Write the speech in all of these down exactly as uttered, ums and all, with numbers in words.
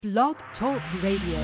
Blog Talk Radio.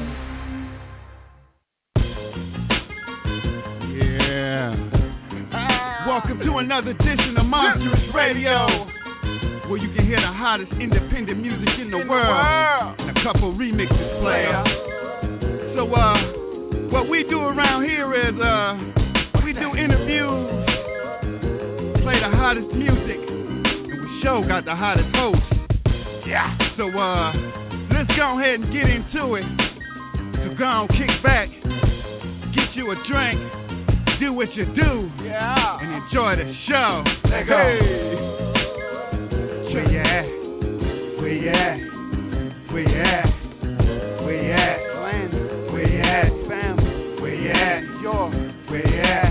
Yeah. Welcome to another edition of Monstrous Radio, where you can hear the hottest independent music in the, in world, the world, and a couple remixes player. So, uh, what we do around here is, uh, we do interviews, play the hottest music, and we show got the hottest hosts. Yeah. So, uh, let's go ahead and get into it. So go on, kick back, get you a drink, do what you do, yeah, and enjoy the show. Let's go. Hey. Where you at? Where you at? Where you at? Where you at? Where you at? Family. Where you at? York. Where you at?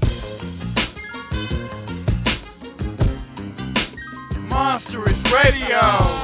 Yeah. Monstrous Radio.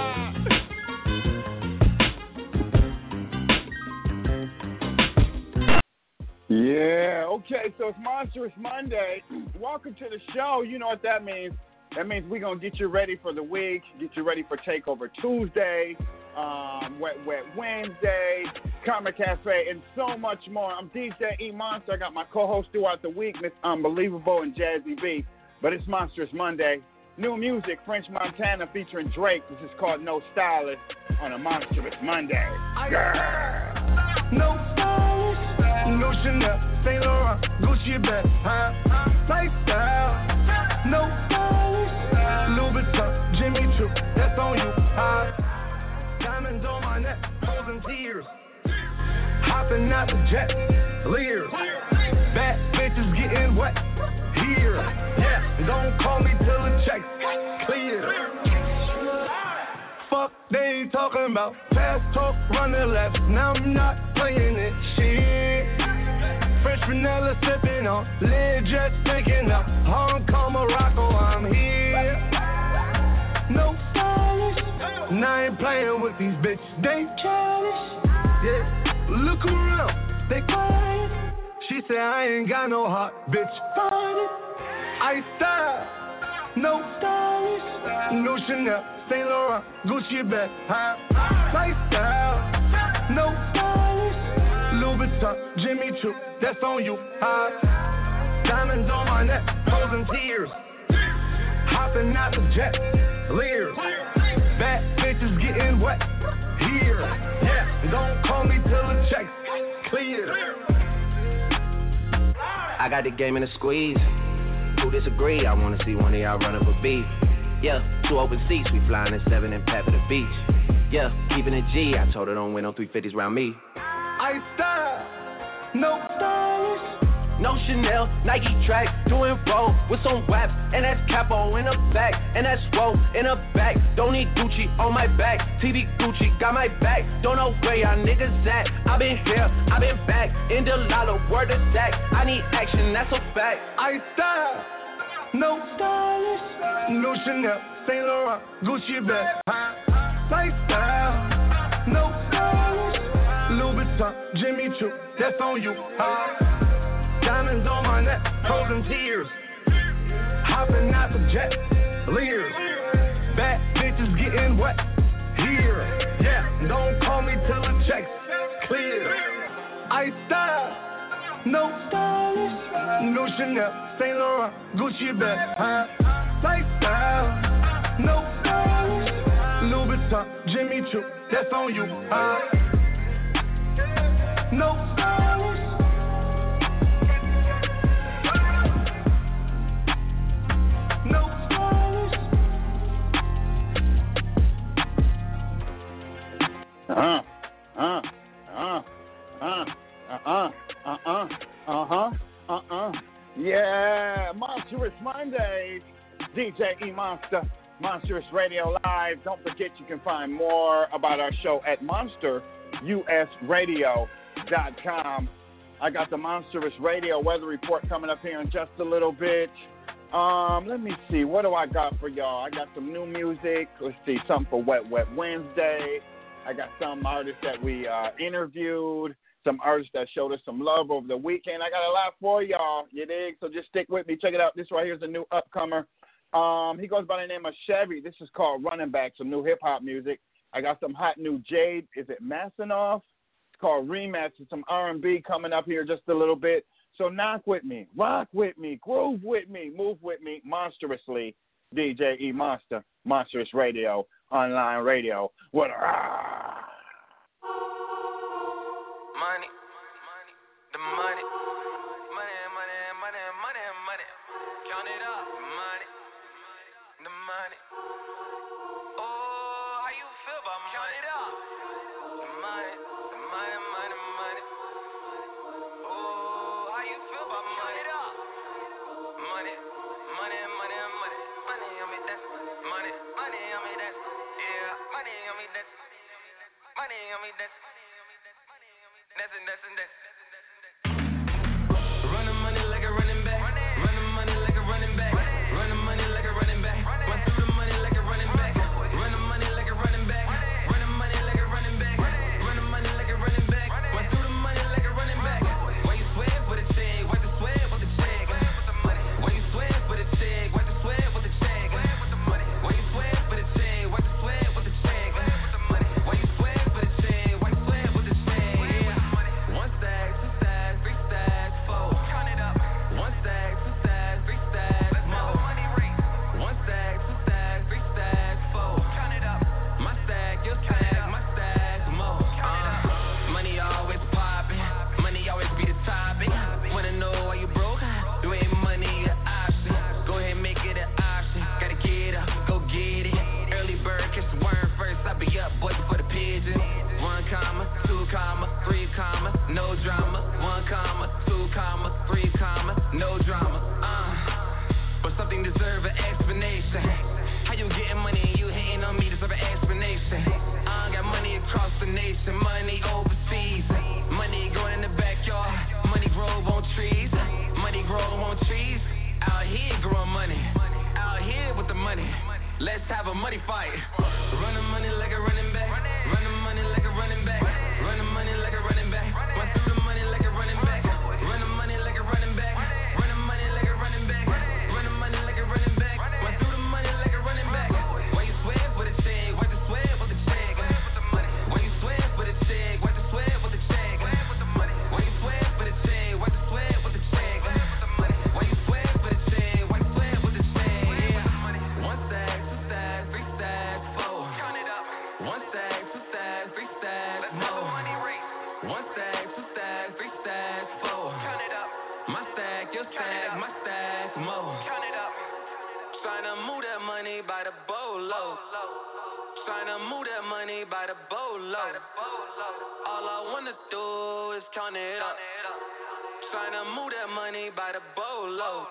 Yeah, okay, so it's Monstrous Monday. Welcome to the show. You know what that means. That means we're going to get you ready for the week, get you ready for Takeover Tuesday, um, Wet Wet Wednesday, Karma Cafe, and so much more. I'm D J E Monster. I got my co-host throughout the week, Miss Unbelievable and Jazzy B. But it's Monstrous Monday. New music, French Montana featuring Drake. This is called No Stylist on a Monstrous Monday. Yeah. No Stylist. No Chanel, Saint Laurent, Gucci bag, huh? Lifestyle, no stylish. Louis Vuitton, Jimmy Choo, that's on you, huh? Diamonds on my neck, frozen tears. Hopping out the jet, leers. Bad bitches getting wet here. Yeah, don't call me till the check's clear. Fuck they ain't talking about. Fast talk, run the left. Now I'm not playing it. Shit. French vanilla sipping on. Lid just thinking of Hong Kong, Morocco. I'm here. No stylish. And I ain't playing with these bitches. They childish. Yeah. Look around. They quiet. She said I ain't got no heart. Bitch, find it. I style. No stylish. No Chanel. Saint Laurent, Gucci bag, huh? Lifestyle, no stylish. Louis Vuitton, Jimmy Choo, that's on you, huh? Diamonds on my neck, frozen tears. Hopping out the jet, leers. Bad bitches getting wet here. Yeah, don't call me till the check's clear. I got the game in a squeeze. Who disagree? I wanna see one of y'all run up a beat. Yeah, two open seats, we flying in seven and Pep at the beach. Yeah, keeping it G, I told her don't win on three fifties round me. I style, no stylish. No Chanel, Nike track, doing roll with some waps, and that's capo in the back, and that's roll in the back. Don't need Gucci on my back, T V Gucci got my back. Don't know where y'all niggas at. I been here, I been back, in the lala, word of Zach. I need action, that's a fact. I style. No stylish, no Chanel, Saint Laurent, Gucci bag, huh? Lifestyle, no stylish. Louis Vuitton, Jimmy Choo, that's on you, huh? Diamonds on my neck, frozen tears. Hopping out the jet, leers. Bad bitches getting wet here. Yeah, don't call me till the check's clear. I style, no stylish, no Chanel, Saint Laurent, Gucci bag, huh? Lifestyle, no stylish. Louis Vuitton, Jimmy Choo, that's on you, huh? No stylish. No stylish. Uh, uh, uh, uh, uh, uh, uh, uh, huh, uh, uh. Yeah, Monstrous Mondays. D J E Monster, Monstrous Radio Live. Don't forget you can find more about our show at monster u s radio dot com. I got the Monstrous Radio weather report coming up here in just a little bit. Um, let me see. What do I got for y'all? I got some new music. Let's see. Something for Wet Wet Wednesday. I got some artists that we uh, interviewed. Some artists that showed us some love over the weekend. I got a lot for y'all, you dig? So just stick with me. Check it out. This right here is a new upcomer. Um, he goes by the name of Chevy. This is called Running Back, some new hip-hop music. I got some hot new Jade. Is it Masanoff? It's called Rematch. It's some R and B coming up here just a little bit. So knock with me, rock with me, groove with me, move with me, monstrously. D J E Monster, Monstrous Radio, online radio. What? Ah. Money, money, the money, money, money, money, money, money. Count it up, money, the money. Oh, how you feel about money? Count it up, the money, the money, money, money. Oh, how you feel about money? Count it up, money, money, money, money, money on me that, money, money on me that, yeah, money on me that, money on me that. That's it, that's it, that's it. Running money like a running back. Running money like a running back. Running money like a running back. Run through the money like a running back. Running money like a running back. Running money like a running back. Running money like a running back. Run through the money like a running back. Why you sweat for the check? Why you sweat for the check? Why you sweat for the check? Why you sweat for the check? Why you sweat for the check? Why you sweat for the check? Why you sweat for the check? Why you sweat for the check? One stack, two stacks, three stacks, four. Count it up. One stack, two stacks, three stacks, more. One stack, two stacks, three stacks, four. Count it up. My stack, your stack, my stack, more. Uh, money always popping, money always be the topic. Wanna know why you broke? You ain't money an option. Go ahead, make it an option. Gotta get up, go get it. Early bird, catch the worm first. I be up, boy, before the pigeon. One comma, two comma, three comma, no drama. One comma, two comma, three comma, no drama. Uh, but something deserve an explanation. How you getting money and you hating on me deserve an explanation. I got money across the nation, money overseas, money going in the backyard, money grow on trees, money grow on trees. Out here growing money, out here with the money. Let's have a money fight. Running money like a running back. Running money like a running back. Running money like a running back. Run through the money like a running back. Running money like a running back. Running money like a running back. Running money like a running back. Run through the money like a running back. Why you sweat for the check? Why you sweat for the check? Why you sweat for the check? Why you sweat for the check? Why you sweat for the check? Why you sweat for the check? Why you sweat for the check? Why you sweat for the check? One stack, two stacks, three stacks, four. Count it up. One stack, two stacks, three stacks, more. One stack, two stacks, three stacks, four. Count it up. My stack, your stack, my stack, more. Count it up. Tryna move that money by the bolo. Tryna move that money by the bolo. All I wanna do is count it up. Tryna move that money by the bolo.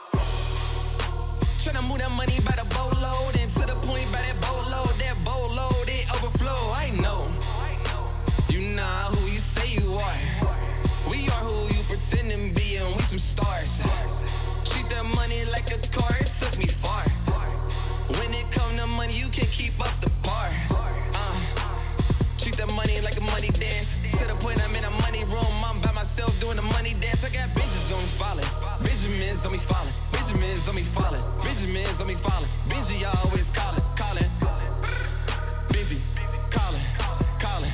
Tryna move that money by the bolo, then to the point by that bolo, that bolo, it overflow. I know, you not who you say you are. We are who you pretend to be, and we some stars. Treat that money like a car, it took me far. When it come to money, you can't keep up the bar. Uh, treat that money like a money dance. To the point I'm in a money room, I'm by myself doing the money dance. I got bitches on me falling, Benjamins on me falling, Benjamins on me falling, Benjamins on me falling. Benji always calling, calling. Busy, calling, calling.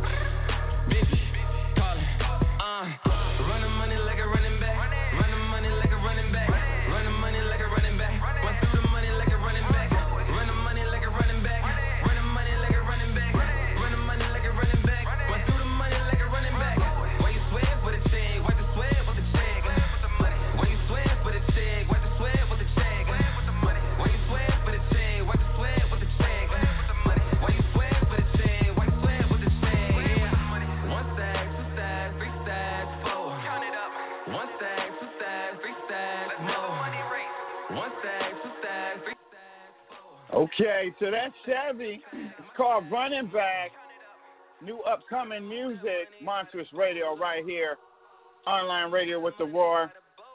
Busy, calling. Uh, running money like a running back, running money like a running back, running money like a running back. Run through the money like a running back, running money like a running back, running money like a running back, running money like a running back. Run through the money like a running back. Why you sweat for the check? Why you sweat for the check? Why you sweat for the check? Why you sweat for the check? Why you sweat for the check? Why you sweat for the check? Why you sweat for the check? Why you sweat for the check? One stack, two stacks, three stacks, four. Count it up. One stack, two stacks, three stacks, more. One stack, two stacks, three stacks, four. Okay, so that's Chevy. It's called Running Back. New upcoming music, Monstrous Radio right here. Online radio with the roar.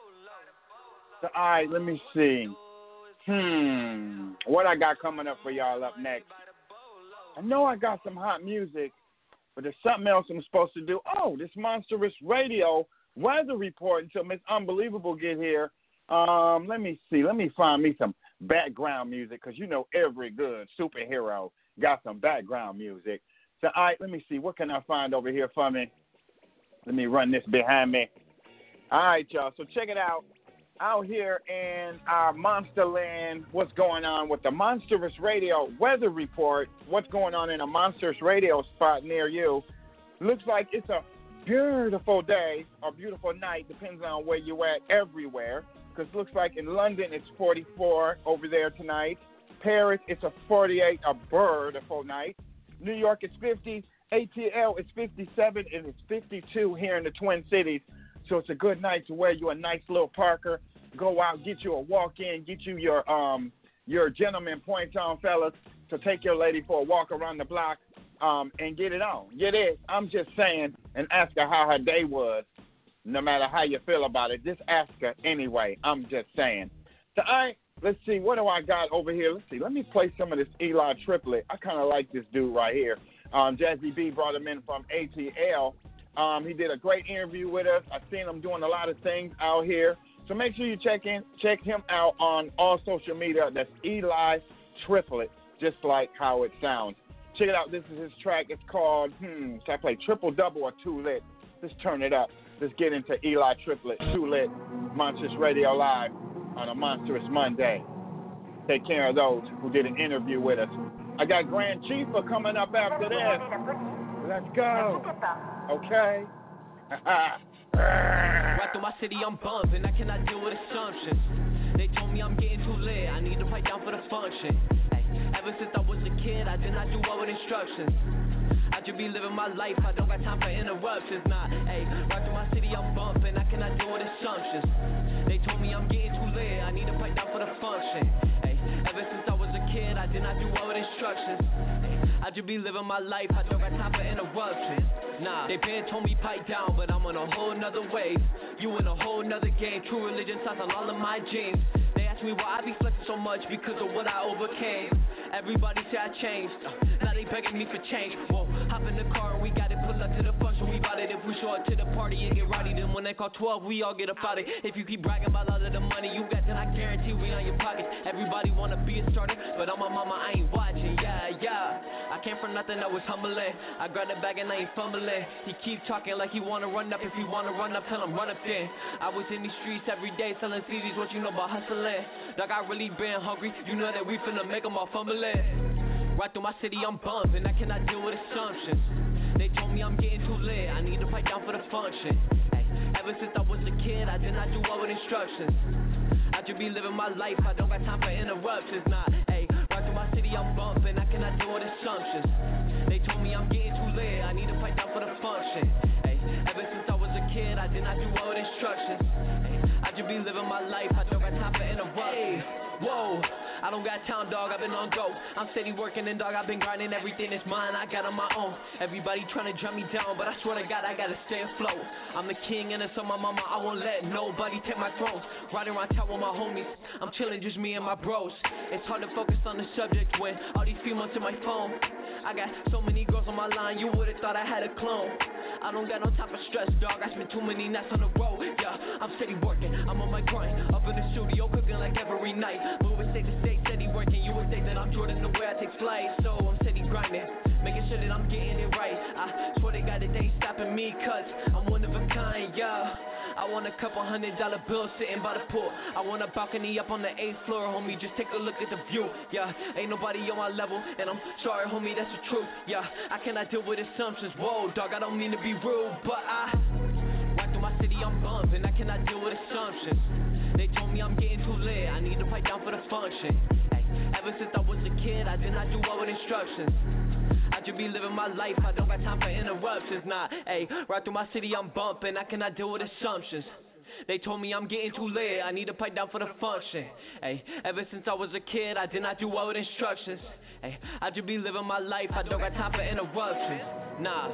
So, all right, let me see. Hmm, what I got coming up for y'all up next? I know I got some hot music, but there's something else I'm supposed to do. Oh, this Monstrous Radio weather report until Miss Unbelievable get here. Um, let me see. Let me find me some background music because you know every good superhero got some background music. So, all right, let me see. What can I find over here for me? Let me run this behind me. All right, y'all. So check it out. Out here in our Monster Land, what's going on with the Monstrous Radio weather report? What's going on in a Monstrous Radio spot near you? Looks like it's a beautiful day or beautiful night, depends on where you're at everywhere. Because it looks like in London it's forty-four over there tonight. Paris, it's a forty-eight, a beautiful night. New York, it's fifty. A T L, it's fifty-seven, and it's fifty-two here in the Twin Cities. So it's a good night to wear you a nice little Parker. Go out, get you a walk-in, get you your um your gentleman points on, fellas, to take your lady for a walk around the block um and get it on. Get it. I'm just saying, and ask her how her day was. No matter how you feel about it, just ask her anyway. I'm just saying. So, all right, let's see. What do I got over here? Let's see. Let me play some of this Eli Triplett. I kind of like this dude right here. Um, Jazzy B brought him in from A T L. Um, he did a great interview with us. I've seen him doing a lot of things out here. So make sure you check in, check him out on all social media. That's Eli Triplett, just like how it sounds. Check it out. This is his track. It's called, hmm, should I play Triple Double or Too Lit? Let's turn it up. Let's get into Eli Triplett, Too Lit, Monstrous Radio Live on a Monstrous Monday. Take care of those who did an interview with us. I got Grand Chifa coming up after this. Let's go. Okay. Right through my city, I'm bumping. I cannot deal with assumptions. They told me I'm getting too lit. I need to fight down for the function. Hey, ever since I was a kid, I did not do well with instructions. I just be living my life. I don't got time for interruptions. Nah, hey, right through my city, I'm bumping. I cannot deal with assumptions. They told me I'm getting too lit. I need to fight down for the function. Hey, ever since I was a kid, I did not do well with instructions. Hey, I just be living my life. I don't got time for interruptions. Nah, they been told me pipe down, but I'm on a whole nother wave. You in a whole nother game. True religion sounds on all of my genes. They ask me why I be flexing so much because of what I overcame. Everybody say I changed. Uh, now they begging me for change. Whoa, hop in the car and we got it. Pull up to the function, we bout it. If we show up to the party and get rowdy, then when they call twelve, we all get about it. If you keep bragging about all of the money you got, then I guarantee we on your pockets. Everybody wanna be a starter, but on my mama I ain't watching. Yeah, yeah. I came from nothing that was humbling. I grabbed the bag and I ain't fumbling. He keep talking like he wanna run up. If he wanna run up, tell him run up then. I was in these streets every day selling C Ds. What you know about hustling? Like I really been hungry. You know that we finna make them all fumbling. Right through my city, I'm bumping. I cannot deal with assumptions. They told me I'm getting too lit. I need to fight down for the function. Hey, ever since I was a kid, I did not do well with instructions. I just be living my life. I don't got time for interruptions. Nah, hey, right through my city, I'm bumping. I cannot deal with assumptions. They told me I'm getting too lit. I need to fight down for the function. Hey, ever since I was a kid, I did not do well with instructions. Hey, I just be living my life. I don't got time for interruptions. Whoa. I don't got time, dog, I've been on go. I'm steady working and dog, I've been grinding everything that's mine, I got on my own. Everybody trying to drop me down, but I swear to God, I gotta stay afloat. I'm the king and it's on my mama, I won't let nobody take my throne. Riding around town with my homies, I'm chilling just me and my bros. It's hard to focus on the subject when all these females in my phone. I got so many girls on my line, you would've thought I had a clone. I don't got no time for stress, dog, I spent too many nights on the road. Yeah, I'm steady working, I'm on my grind. Up in the studio, cooking like every night. Moving state to state, steady working. You would think that I'm Jordan the way I take flight. So I'm steady grinding, making sure that I'm getting it right. I swear to God that they ain't stopping me, cause I'm one of a kind, yeah. I want a couple hundred dollar bills sitting by the pool. I want a balcony up on the eighth floor, homie. Just take a look at the view. Yeah, ain't nobody on my level, and I'm sorry, homie, that's the truth. Yeah, I cannot deal with assumptions. Whoa, dog, I don't mean to be rude, but I right through my city, I'm bumping. I cannot deal with assumptions. They told me I'm getting too lit. I need to fight down for the function. Hey, ever since I was a kid, I did not do well with instructions. I just be living my life, I don't got time for interruptions. Nah, hey, right through my city, I'm bumping. I cannot deal with assumptions. They told me I'm getting too lit. I need to pipe down for the function. Hey, ever since I was a kid, I did not do well with instructions. Hey, I just be living my life, I don't got time for interruptions. Nah.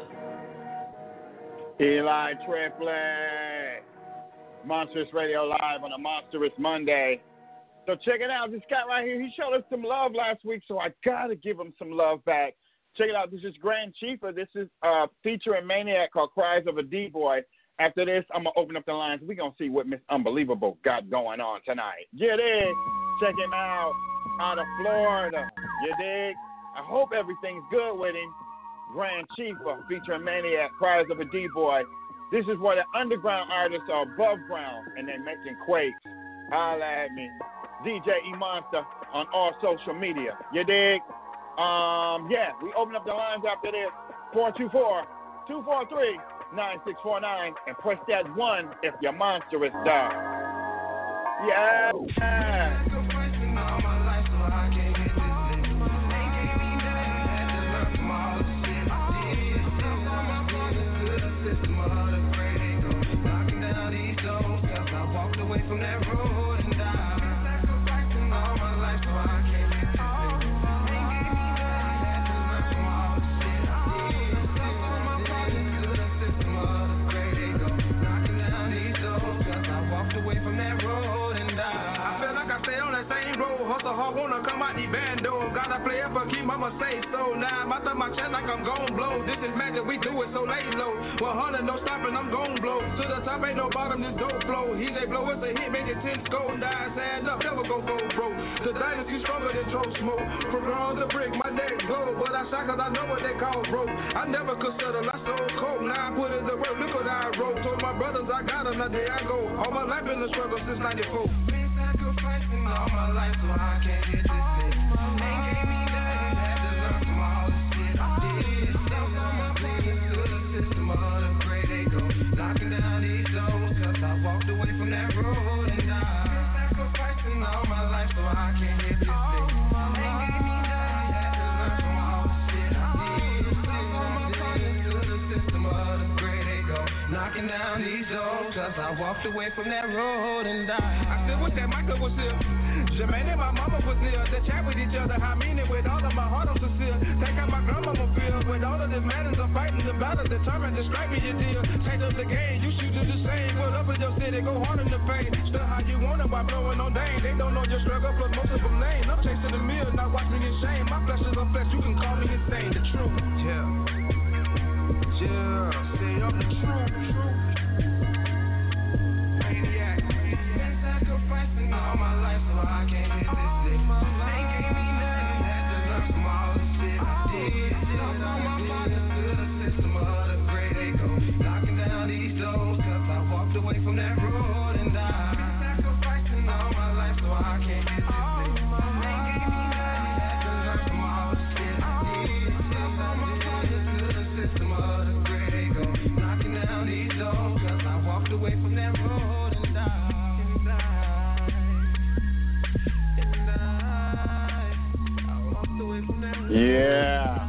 Eli Triplett, Monstrous Radio Live on a Monstrous Monday. So check it out. This guy right here, he showed us some love last week, so I gotta give him some love back. Check it out. This is Grand Chifa. This is uh, featuring Maniac called Cries of a D-Boy. After this, I'm going to open up the lines. We're going to see what Miss Unbelievable got going on tonight. Get it. Check him out. Out of Florida. You dig? I hope everything's good with him. Grand Chifa featuring Maniac, Cries of a D-Boy. This is where the underground artists are above ground and they making quakes. Holla at me. D J E Monster on all social media. You dig? Um, yeah, we open up the lines after this. four two four, two four three, nine six four nine and press that one if your monster is dark. Yeah. From that road and die, sacrificing all my life so I can't get this thing. Ain't gave me nothing, had to learn from all the shit I did. Stuck on my project to the system of the great ego. Knocking down these doors, cause I walked away from that road and died. I feel like I stay on that same road, hustle hard, wanna come out the bando. Gotta play it for keep mama say so. Now I'm out of my chest like I'm gon' blow. This is magic, we do it so late low. one hundred, no stopping, I'm gon' blow. To the top, ain't no bottom, this dope flow. He they blow, it's a hit, make it ten gold. Die, stand up, never go go bro. The dynasty stronger than throw smoke. From ground to brick, my neck glow. But I shot cause I know what they call bro. I never could settle, I so cold. Now I put in the work, look what I wrote. Told my brothers I got them, now there I go. All my life in the struggle since ninety-four. Been sacrificing all my life so I can't get this thing. Ain't gave me nothing, had to learn from all the shit I did. Stuck on my project to the system of the great ego. Knocking down these doors cause I walked away from that road and died. Been sacrificing all my life so I can't get this thing. Ain't gave me nothing, had to learn from all the shit I did. Stuck on my project to the system of the great ego. Knocking down these doors cause I walked away from that road and died. I still wish that Michael was here. Jermaine and my mama was here. They chat with each other, I mean it with all of my heart I'm sincere. Take out my grandmama feel. With all of this madness, I'm fighting the battle, determined to strike me your deal. Change up the game, you should do the same. Put up in your city, go hard in the pain. Still how you want it while blowing on Dane. They don't know your struggle, plus most of them lame. I'm chasing the meal, not watching in shame. My flesh is a flesh, you can call me insane. The truth, yeah. Yeah, say I'm the truth, truth. Maniac, been sacrificing all my life so I can't get this thing. Ain't gave me nothing, had to learn from all the shit I did. Stuck on my project to the system of the great ego. Knocking down these doors cause I walked away from that road and died. Been sacrificing all my life so I can't get this thing. Ain't gave me nothing, had to learn from all the shit I did. Stuck on my project to the system of the great ego. Knocking down these doors cause I walked away from that road and died. And died. And died. I walked away from that road. Yeah.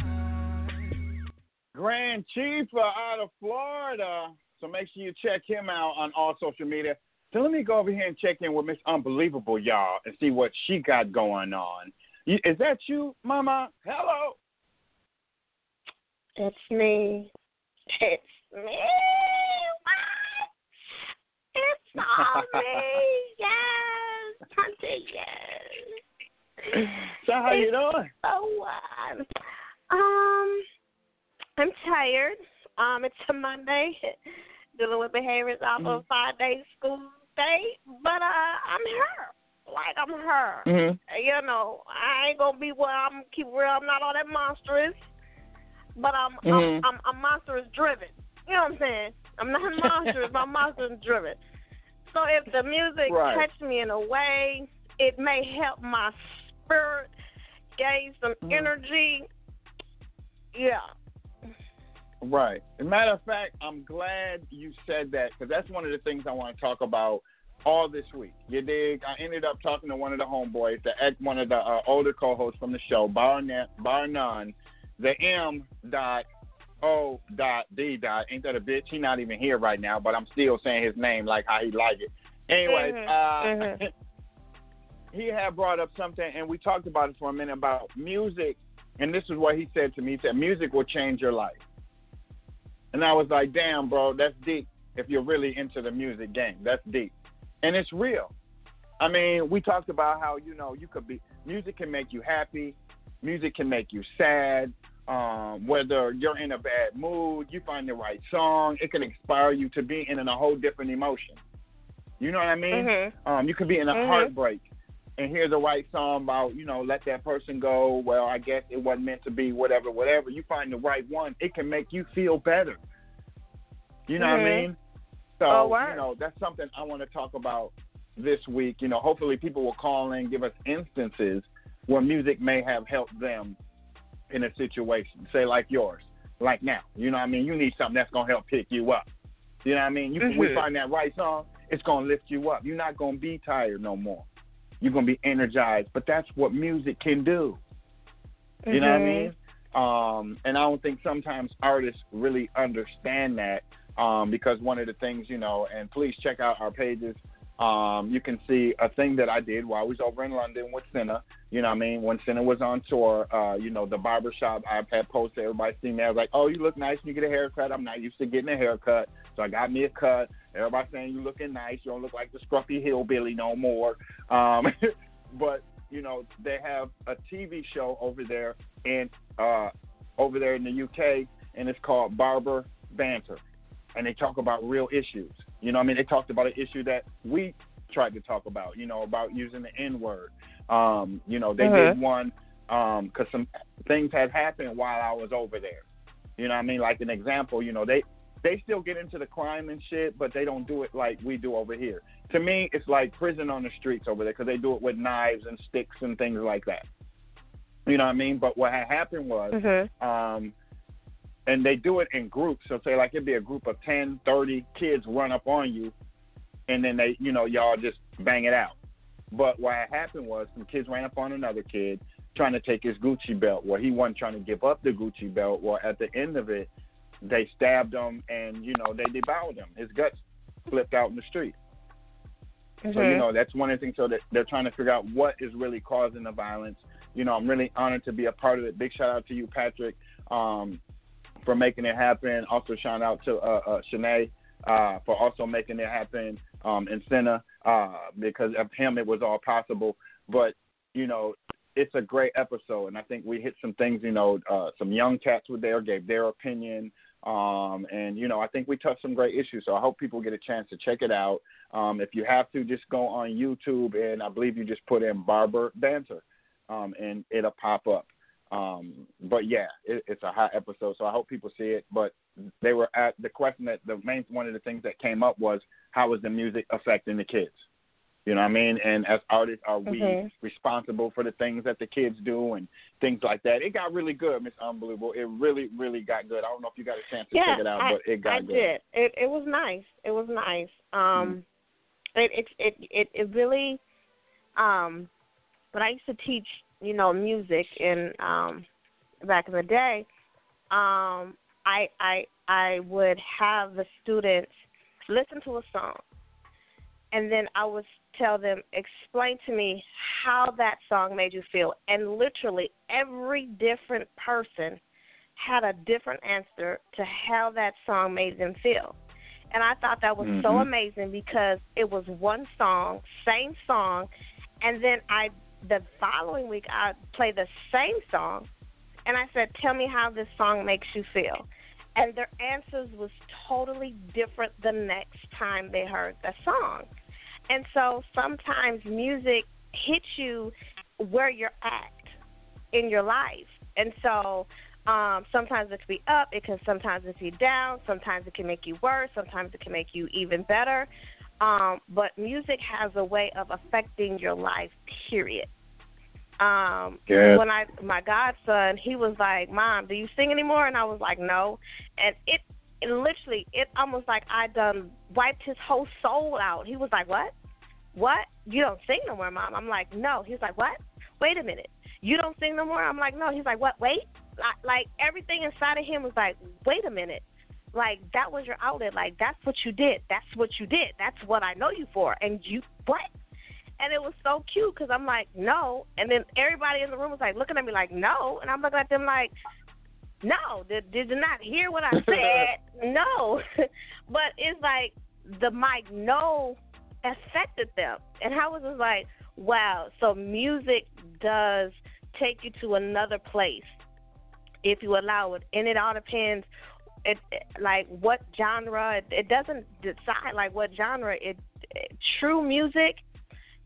Grand Chifa out of Florida. So make sure you check him out on all social media. So let me go over here and check in with Miss Unbelievable, y'all, and see what she got going on. You, is that you, Mama? Hello. It's me. It's me. What? It's all me. Yes. Hunter, yes. So how you doing? So what? Um, I'm tired. Um, it's a Monday, dealing with behaviors off of five day school day, but uh, I'm her. Like I'm her. Mm-hmm. You know, I ain't gonna be what I'm. Keep real. I'm not all that monstrous, but I'm Mm-hmm. I'm, I'm I'm monstrous driven. You know what I'm saying? I'm not monstrous, but I'm monstrous driven. So if the music Right. touches me in a way, it may help my spirit gain some Mhm. energy. Yeah. Right. As a matter of fact, I'm glad you said that because that's one of the things I want to talk about all this week. You dig? I ended up talking to one of the homeboys, the ex, one of the uh, older co-hosts from the show, bar, na- bar none, the M dot O dot D dot. Ain't that a bitch? He not even here right now, but I'm still saying his name like how he like it. Anyways, Mhm. uh, Mhm. he had brought up something, and we talked about it for a minute about music, and this is what he said to me. He said, music will change your life. And I was like, damn, bro, that's deep if you're really into the music game. That's deep. And it's real. I mean, we talked about how, you know, you could be, music can make you happy. Music can make you sad. Um, whether you're in a bad mood, you find the right song, it can inspire you to be in a whole different emotion. You know what I mean? Mhm. Um, you could be in a Mhm. heartbreak, and hear the right song about, you know, let that person go. Well, I guess it wasn't meant to be, whatever, whatever. You find the right one, it can make you feel better. You know mm-hmm. what I mean? So, oh, wow. you know, that's something I want to talk about this week. You know, hopefully people will call in, give us instances where music may have helped them in a situation, say like yours, like now. You know what I mean? You need something that's going to help pick you up. You know what I mean? You, mm-hmm. we find that right song, it's going to lift you up. You're not going to be tired no more. You're going to be energized. But that's what music can do. You mm-hmm. know what I mean? Um, and I don't think sometimes artists really understand that um, because one of the things, you know, and please check out our pages. Um, you can see a thing that I did while I was over in London with Senna. You know what I mean? When Senna was on tour, uh, you know, the barbershop, I had posted, everybody seen me. I was like, oh, you look nice when you get a haircut. I'm not used to getting a haircut. So I got me a cut. Everybody saying you looking nice. You don't look like the scruffy hillbilly no more. Um, but, you know, they have a T V show over there in, uh, over there in the U K, and it's called Barber Banter. And they talk about real issues. You know what I mean? They talked about an issue that we tried to talk about, you know, about using the N-word. Um, you know, they uh-huh. did one because um, some things had happened while I was over there. You know what I mean? Like an example, you know, they, they still get into the crime and shit, but they don't do it like we do over here. To me, it's like prison on the streets over there because they do it with knives and sticks and things like that. You know what I mean? But what had happened was uh-huh. um, – and they do it in groups. So say like it'd be a group of ten, thirty kids run up on you, and then they, you know, y'all just bang it out. But what happened was some kids ran up on another kid trying to take his Gucci belt. Well, he wasn't trying to give up the Gucci belt. Well, at the end of it, they stabbed him and, you know, they devoured him. His guts flipped out in the street. Mm-hmm. So, you know, that's one of the things. So that they're trying to figure out what is really causing the violence. You know, I'm really honored to be a part of it. Big shout out to you, Patrick. Um, for making it happen. Also shout out to uh, uh, Shanae uh, for also making it happen, um, and Senna, uh, because of him it was all possible. But, you know, it's a great episode, and I think we hit some things, you know, uh, some young cats were there, gave their opinion, um, and, you know, I think we touched some great issues, so I hope people get a chance to check it out. Um, if you have to, just go on YouTube, and I believe you just put in Barber Banter, um, and it'll pop up. Um, but yeah, it, it's a hot episode, so I hope people see it. But they were at the question that the main one of the things that came up was how is the music affecting the kids? You know what I mean? And as artists, are we mm-hmm. responsible for the things that the kids do and things like that? It got really good, Miss Unbelievable. It really, really got good. I don't know if you got a chance to yeah, check it out, I, but it got I good. I did. It it was nice. It was nice. Um, mm-hmm. it, it it it it really. Um, when I used to teach, you know, music in um, back in the day, um, I I I would have the students listen to a song, and then I would tell them, explain to me how that song made you feel. And literally every different person had a different answer to how that song made them feel. And I thought that was mm-hmm. so amazing because it was one song, same song, and then I the following week I played the same song, and I said, tell me how this song makes you feel. And their answers was totally different the next time they heard the song. And so sometimes music hits you where you're at in your life. And so um, sometimes it can be up, it can sometimes it can be down, sometimes it can make you worse, sometimes it can make you even better. Um, but music has a way of affecting your life, period. Um, yeah. When I, my godson, he was like, Mom, do you sing anymore? And I was like, no. And it, it literally, it almost like I done wiped his whole soul out. He was like, what? What? You don't sing no more, Mom? I'm like, no. He's like, what? Wait a minute. You don't sing no more? I'm like, no. He's like, what? Wait? Like, like everything inside of him was like, wait a minute. Like, that was your outlet. Like, that's what you did. That's what you did. That's what I know you for. And you, what? And it was so cute because I'm like, no. And then everybody in the room was like looking at me like, no. And I'm looking at them like, no. Did, did you not hear what I said? No. But it's like the mic no affected them. And I was just like, wow. So music does take you to another place if you allow it. And it all depends. It, it like what genre. It, it doesn't decide like what genre. It, it true music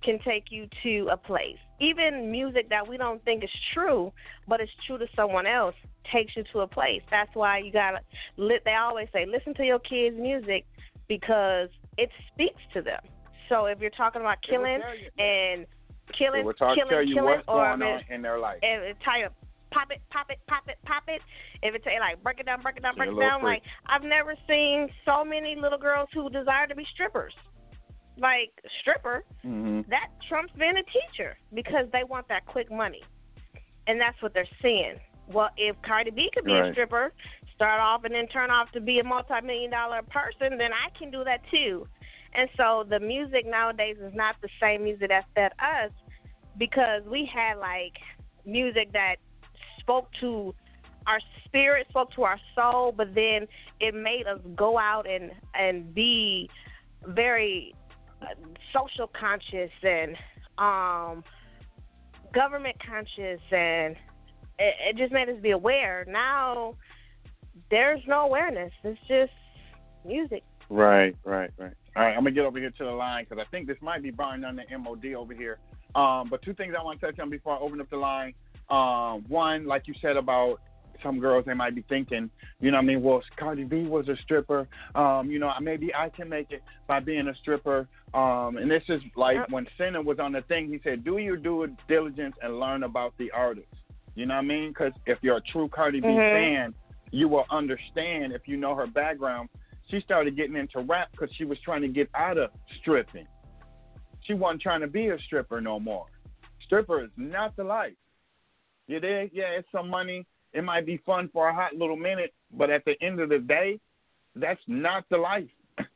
can take you to a place. Even music that we don't think is true, but it's true to someone else, takes you to a place. That's why you gotta. They always say, listen to your kids' music because it speaks to them. So if you're talking about killing and killing, talk, killing, tell you killing, what's or going on in their life. And it tell you, pop it, pop it, pop it, pop it. If it's like break it down, break it down, break You're it a down. little Like I've never seen so many little girls who desire to be strippers. Like stripper, mm-hmm. that trumps being a teacher because they want that quick money, and that's what they're seeing. Well, if Cardi B could be right. a stripper, start off and then turn off to be a multi-million dollar person, then I can do that too. And so the music nowadays is not the same music that fed us because we had like music that spoke to our spirit, spoke to our soul, but then it made us go out and, and be very social conscious and um, government conscious, and it, it just made us be aware. Now there's no awareness. It's just music. Right, right, right. All right, I'm going to get over here to the line because I think this might be bar none the M O D over here. Um, but two things I want to touch on before I open up the line. Um, one, like you said about some girls, they might be thinking, you know what I mean, well, Cardi B was a stripper. Um, you know, maybe I can make it by being a stripper. Um, and this is like yep. when Senna was on the thing, he said, do your due diligence and learn about the artist. You know what I mean? Because if you're a true Cardi B mm-hmm. fan, you will understand if you know her background. She started getting into rap because she was trying to get out of stripping. She wasn't trying to be a stripper no more. Stripper is not the life. You dig? Yeah, it's some money. It might be fun for a hot little minute, but at the end of the day, that's not the life.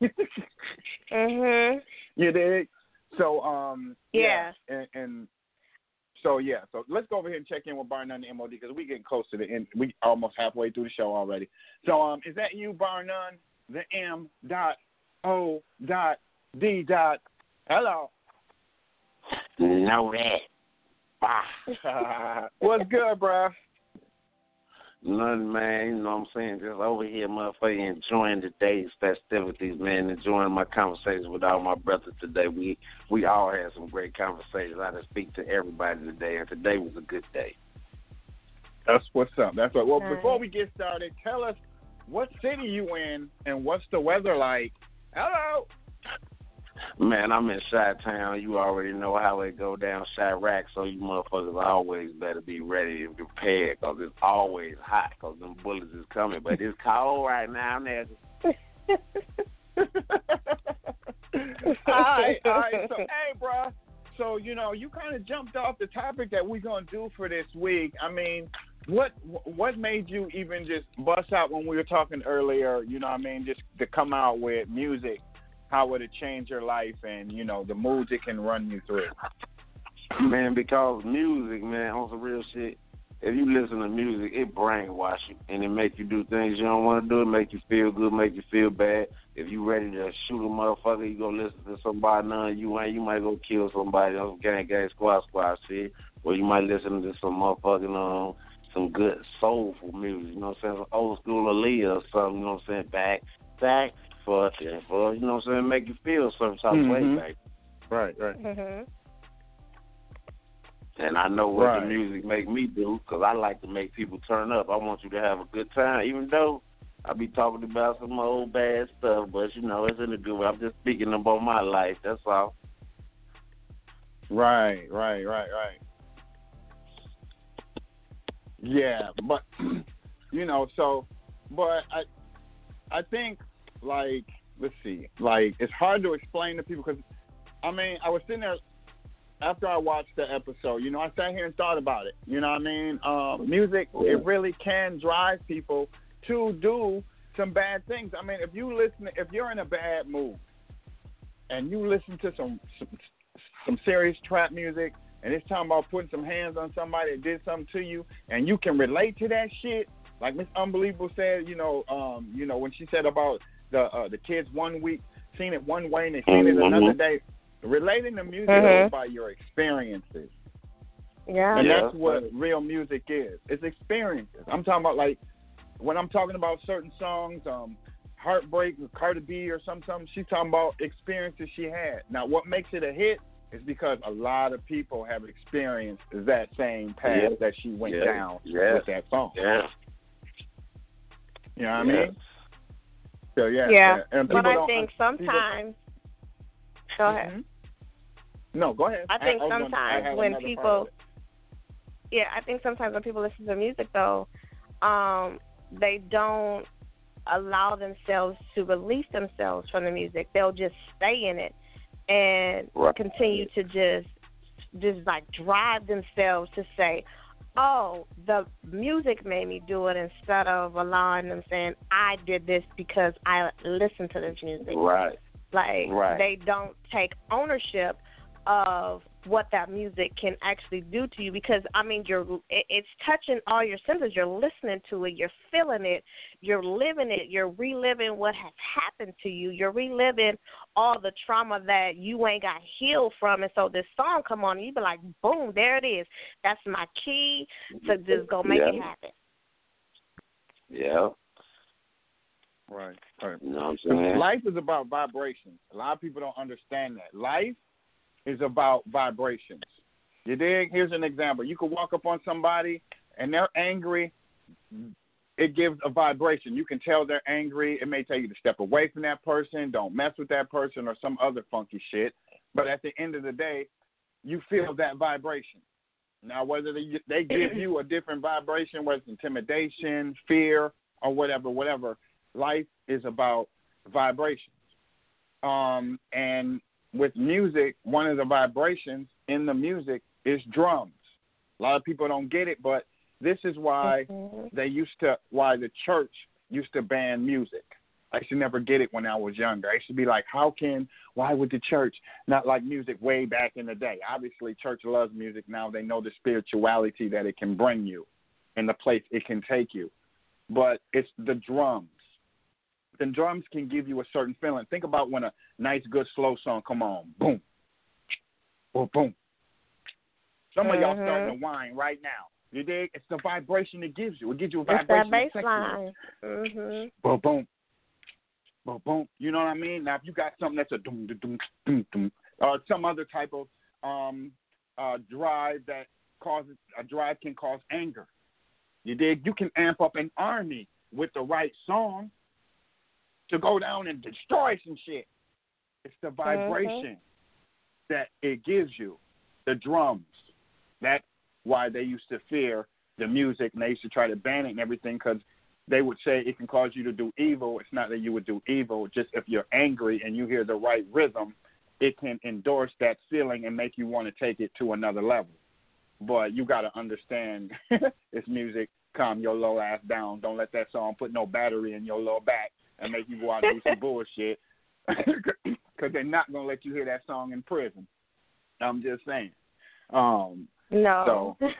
mhm. You dig? So, um, yeah. yeah and, and so, yeah. So let's go over here and check in with Bar None the M O D because we're getting close to the end. We almost halfway through the show already. So, um, is that you, Bar None, the M dot O dot D dot? Hello. Know that. Ah. What's good, bruh? Nothing, man. You know what I'm saying? Just over here, motherfucker, enjoying the day's festivities, man. Enjoying my conversation with all my brothers today. We we all had some great conversations. I had to speak to everybody today, and today was a good day. That's what's up. That's what. Well, All before right. we get started, tell us what city you in and what's the weather like. Hello. Man, I'm in Chi-Town. You already know how it go down, Chirac, so you motherfuckers always better be ready and prepared because it's always hot because them bullets is coming. But it's cold right now, nigga. all right, all right. So, hey, bro. So, you know, you kind of jumped off the topic that we're going to do for this week. I mean, what what made you even just bust out when we were talking earlier, you know what I mean, just to come out with music? How would it change your life and, you know, the moods it can run you through? Man, because music, man, on some real shit, if you listen to music, it brainwash you and it make you do things you don't want to do. It make you feel good, make you feel bad. If you ready to shoot a motherfucker, you go listen to somebody, none you ain't, you might go kill somebody on gang, gang, squad, squad shit. Or you might listen to some motherfucking, um, some good soulful music, you know what I'm saying? Some old school Aaliyah or something, you know what I'm saying? Back, back. For, for, you know what I'm saying, make you feel some type of mm-hmm. way, baby. Right, right. Mhm. And I know what right. the music make me do because I like to make people turn up. I want you to have a good time, even though I be talking about some old bad stuff, but, you know, it's in the good way. I'm just speaking about my life, that's all. Right, right, right, right. Yeah, but, you know, so, but I, I think, like, let's see, like, it's hard to explain to people because, I mean, I was sitting there after I watched the episode, you know, I sat here and thought about it, you know what I mean? Um, music, it really can drive people to do some bad things. I mean, if you listen, if you're in a bad mood and you listen to some some, some serious trap music and it's talking about putting some hands on somebody that did something to you and you can relate to that shit, like Miss Unbelievable said, you know, um, you know, when she said about the uh, the kids one week seen it one way and they seen it mm-hmm. another day. Relating to music mm-hmm. is by your experiences. Yeah. And yeah. that's what real music is. It's experiences. I'm talking about, like, when I'm talking about certain songs, um, Heartbreak with Cardi B or something, something, she's talking about experiences she had. Now, what makes it a hit is because a lot of people have experienced that same path yeah. that she went yeah. down yeah. with that song. Yeah. You know what yeah. I mean? So yeah. Yeah, and but I people, think sometimes. Go ahead. Mm-hmm. No, go ahead. I think I, I sometimes gonna, when people, yeah, I think sometimes when people listen to music though, um, they don't allow themselves to release themselves from the music. They'll just stay in it and right. continue to just, just like drive themselves to say, oh, the music made me do it, instead of allowing them saying, I did this because I listened to this music. Right. Like, right. they don't take ownership of what that music can actually do to you, because, I mean, you're it, it's touching all your senses. You're listening to it. You're feeling it. You're living it. You're reliving what has happened to you. You're reliving all the trauma that you ain't got healed from. And so this song come on, and you be like, boom, there it is. That's my key to just go make yeah. it happen. Yeah. Right. Right. You know what I'm saying? Life is about vibrations. A lot of people don't understand that. Life is about vibrations. You dig? Here's an example. You could walk up on somebody and they're angry. It gives a vibration. You can tell they're angry. It may tell you to step away from that person, don't mess with that person, or some other funky shit. But at the end of the day, you feel that vibration. Now, whether they, they give you a different vibration, whether it's intimidation, fear, or whatever, whatever, life is about vibrations. Um, and with music, one of the vibrations in the music is drums. A lot of people don't get it, but this is why mm-hmm. they used to, why the church used to ban music. I used to never get it when I was younger. I used to be like, how can, why would the church not like music way back in the day? Obviously, church loves music now. They know the spirituality that it can bring you and the place it can take you. But it's the drums. The drums can give you a certain feeling. Think about when a nice, good, slow song come on. Boom. Boom, boom. Some mm-hmm. of y'all starting to whine right now. You dig? It's the vibration it gives you. It gives you a vibration. It's that bass line. Mm-hmm. Boom, boom. Boom, boom. You know what I mean? Now, if you got something that's a doom, doom, doom, doom, or some other type of um, uh, drive that causes, a drive can cause anger. You dig? You can amp up an army with the right song to go down and destroy some shit. It's the vibration mm-hmm. that it gives you. The drums. That's why they used to fear the music, and they used to try to ban it and everything, because they would say it can cause you to do evil. It's not that you would do evil. Just if you're angry and you hear the right rhythm, it can endorse that feeling and make you want to take it to another level. But you got to understand it's music. Calm your low ass down. Don't let that song put no battery in your low back and make you go out and do some bullshit, because they're not going to let you hear that song in prison. I'm just saying. Um, no. So,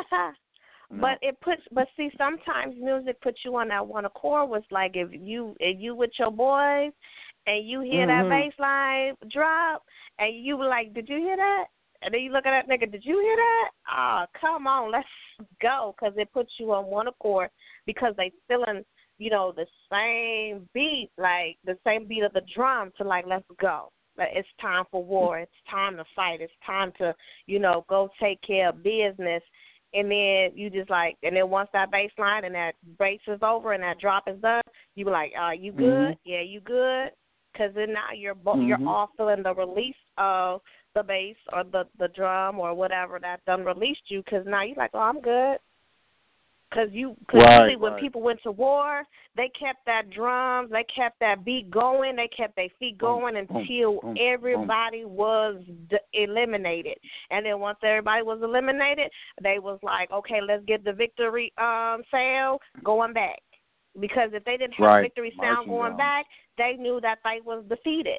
but no. it puts, but see, sometimes music puts you on that one accord. Was like if you, if you with your boys and you hear mm-hmm. that bass line drop and you were like, did you hear that? And then you look at that nigga, did you hear that? Ah, oh, come on, let's go, because it puts you on one accord because they feeling, you know, the same beat, like the same beat of the drum to like, let's go. Like, it's time for war. It's time to fight. It's time to, you know, go take care of business. And then you just like, and then once that bass line and that bass is over and that drop is done, you be like, uh, you good? Mm-hmm. Yeah, you good? Because then now you're bo- mm-hmm. you're all feeling the release of the bass or the, the drum or whatever that done released you, because now you're like, oh, I'm good. Because you, cause right, usually when right. people went to war, they kept that drums, they kept that beat going, they kept their feet going boom, until boom, everybody boom. was d- eliminated. And then once everybody was eliminated, they was like, okay, let's get the victory um, sound going back. Because if they didn't have right. victory sound Marching going down. back, they knew that they was defeated.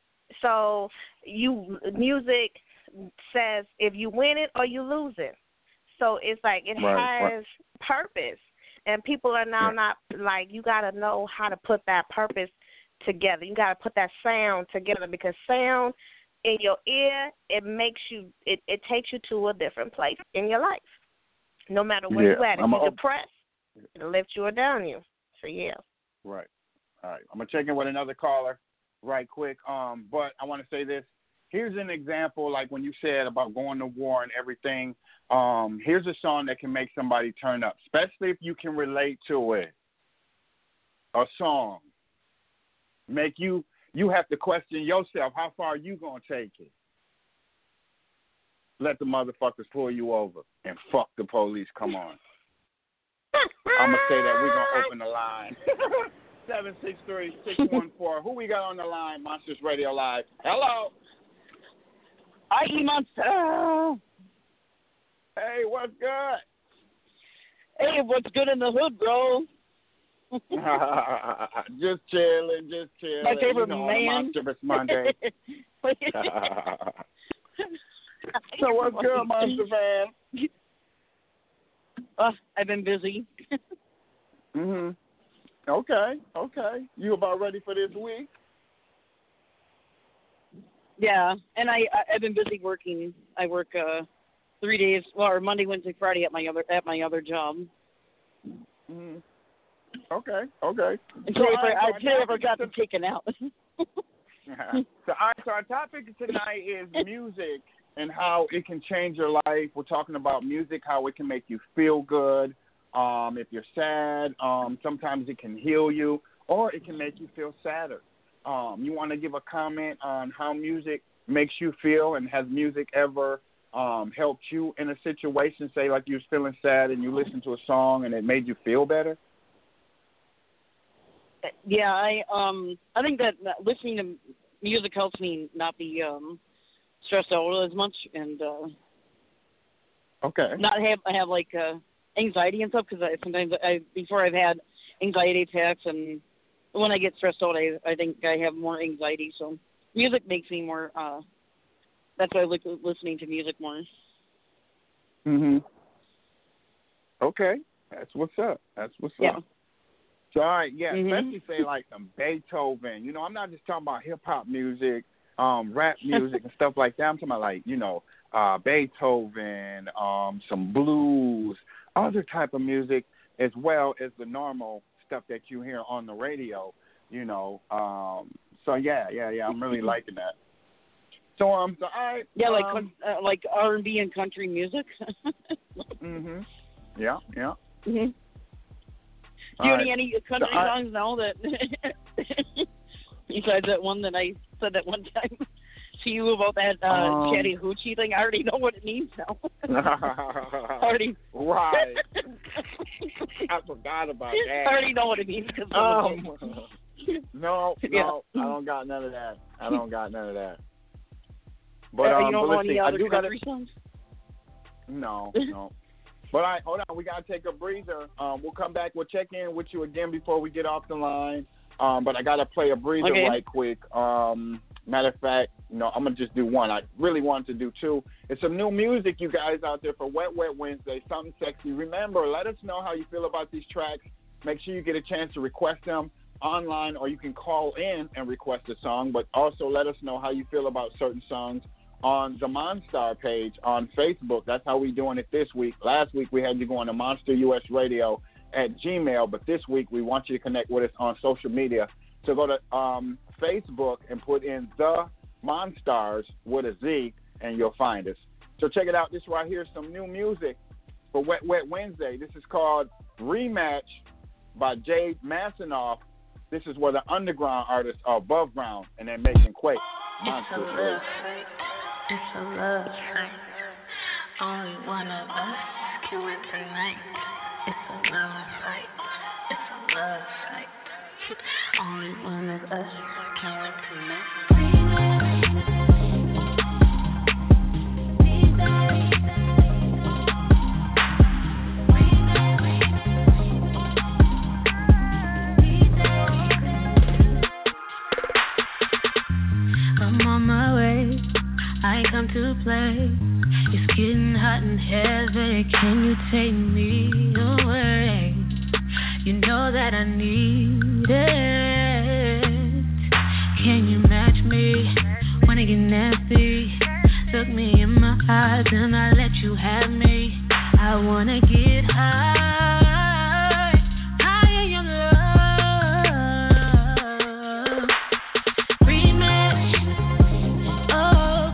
So you music says if you win it or you lose it. So it's like it right, has right. purpose, and people are now yeah. not like, you got to know how to put that purpose together. You got to put that sound together, because sound in your ear, it makes you, it, it takes you to a different place in your life, no matter where yeah. you at. If I'm you're a, depressed, it'll lift you or down you. So yeah. Right. All right. I'm gonna check in with another caller right quick. Um, but I want to say this. here's an example, like when you said about going to war and everything. Um, here's a song that can make somebody turn up, especially if you can relate to it. A song make you you have to question yourself. How far are you gonna take it? Let the motherfuckers pull you over and fuck the police. Come on. I'm gonna say that we're gonna open the line. seven six three, six one four. Who we got on the line? Monsters Radio Live. Hello. Hi, Monster. Hey, what's good? Hey, what's good in the hood, bro? Just chilling, just chilling. My favorite you know, man. Monster Monday. So what's good, Monster fan? Uh, I've been busy. mhm. Okay, okay. You about ready for this week? Yeah, and I I- I've been busy working. I work uh three days, well, or Monday, Wednesday, Friday at my other at my other job. Mhm. Okay, okay. And today, So, I, all right, I, so today I our forgot to topic take it out. so, all right, so our topic tonight is music and how it can change your life. We're talking about music, how it can make you feel good. Um, if you're sad, um, sometimes it can heal you, or it can make you feel sadder. Um, you want to give a comment on how music makes you feel, and has music ever um, helped you in a situation, say like you was feeling sad and you listened to a song and it made you feel better? Yeah, I um I think that that listening to music helps me not be um stressed out as much, and uh, Okay. not have have like uh, anxiety and stuff, because I sometimes I before I've had anxiety attacks, and when I get stressed out, I I think I have more anxiety. So music makes me more. Uh, that's why I like listening to music more. Mhm. Okay, that's what's up. That's what's Yeah. up. So, all right, yeah, Mhm. especially say like some Beethoven. You know, I'm not just talking about hip hop music, um, rap music and stuff like that. I'm talking about like, you know, uh, Beethoven, um, some blues, other type of music, as well as the normal stuff that you hear on the radio. You know, um, so yeah, yeah, yeah, I'm really liking that. So um, so I Yeah, like um, uh, like R and B and country music. mhm, yeah, yeah. Mhm. All Do you right. any any country So I- songs now that besides that one that I said that one time to you about that uh, Um, chatty hoochie thing? I already know what it means now. already. Right. I forgot about that. I already know what it means. Cause Um, no, no, Yeah. I don't got none of that. I don't got none of that. But uh, um, you don't but know let's any see, I other do gotta, country songs? No, no. But I hold on, we gotta take a breather. Um, we'll come back. We'll check in with you again before we get off the line. Um, but I gotta play a breather Okay. right quick. Um, matter of fact, no, I'm gonna just do one. I really wanted to do two. It's some new music, you guys out there for Wet Wet Wednesday. Something sexy. Remember, let us know how you feel about these tracks. Make sure you get a chance to request them online, or you can call in and request a song. But also let us know how you feel about certain songs on the Monstar page on Facebook. That's how we're doing it this week. Last week we had you go on to Monster U S Radio at Gmail, but this week we want you to connect with us on social media. So go to um, Facebook and put in the Monstars with a Z, and you'll find us. So check it out. This right here is some new music for Wet Wet Wednesday. This is called Rematch by Jade Massinoff. This is where the underground artists are above ground, and they're making quake. Monsters Radio. It's a love fight. Only one of us can win tonight. It's a love fight. It's a love fight. Only one of us can win tonight. I'm on my way. I come to play. It's getting hot in heaven. Can you take me away? You know that I need it. Can you match me? Wanna get nasty? Look me in my eyes and I let you have me. I wanna get high, high in your love. Rematch, oh.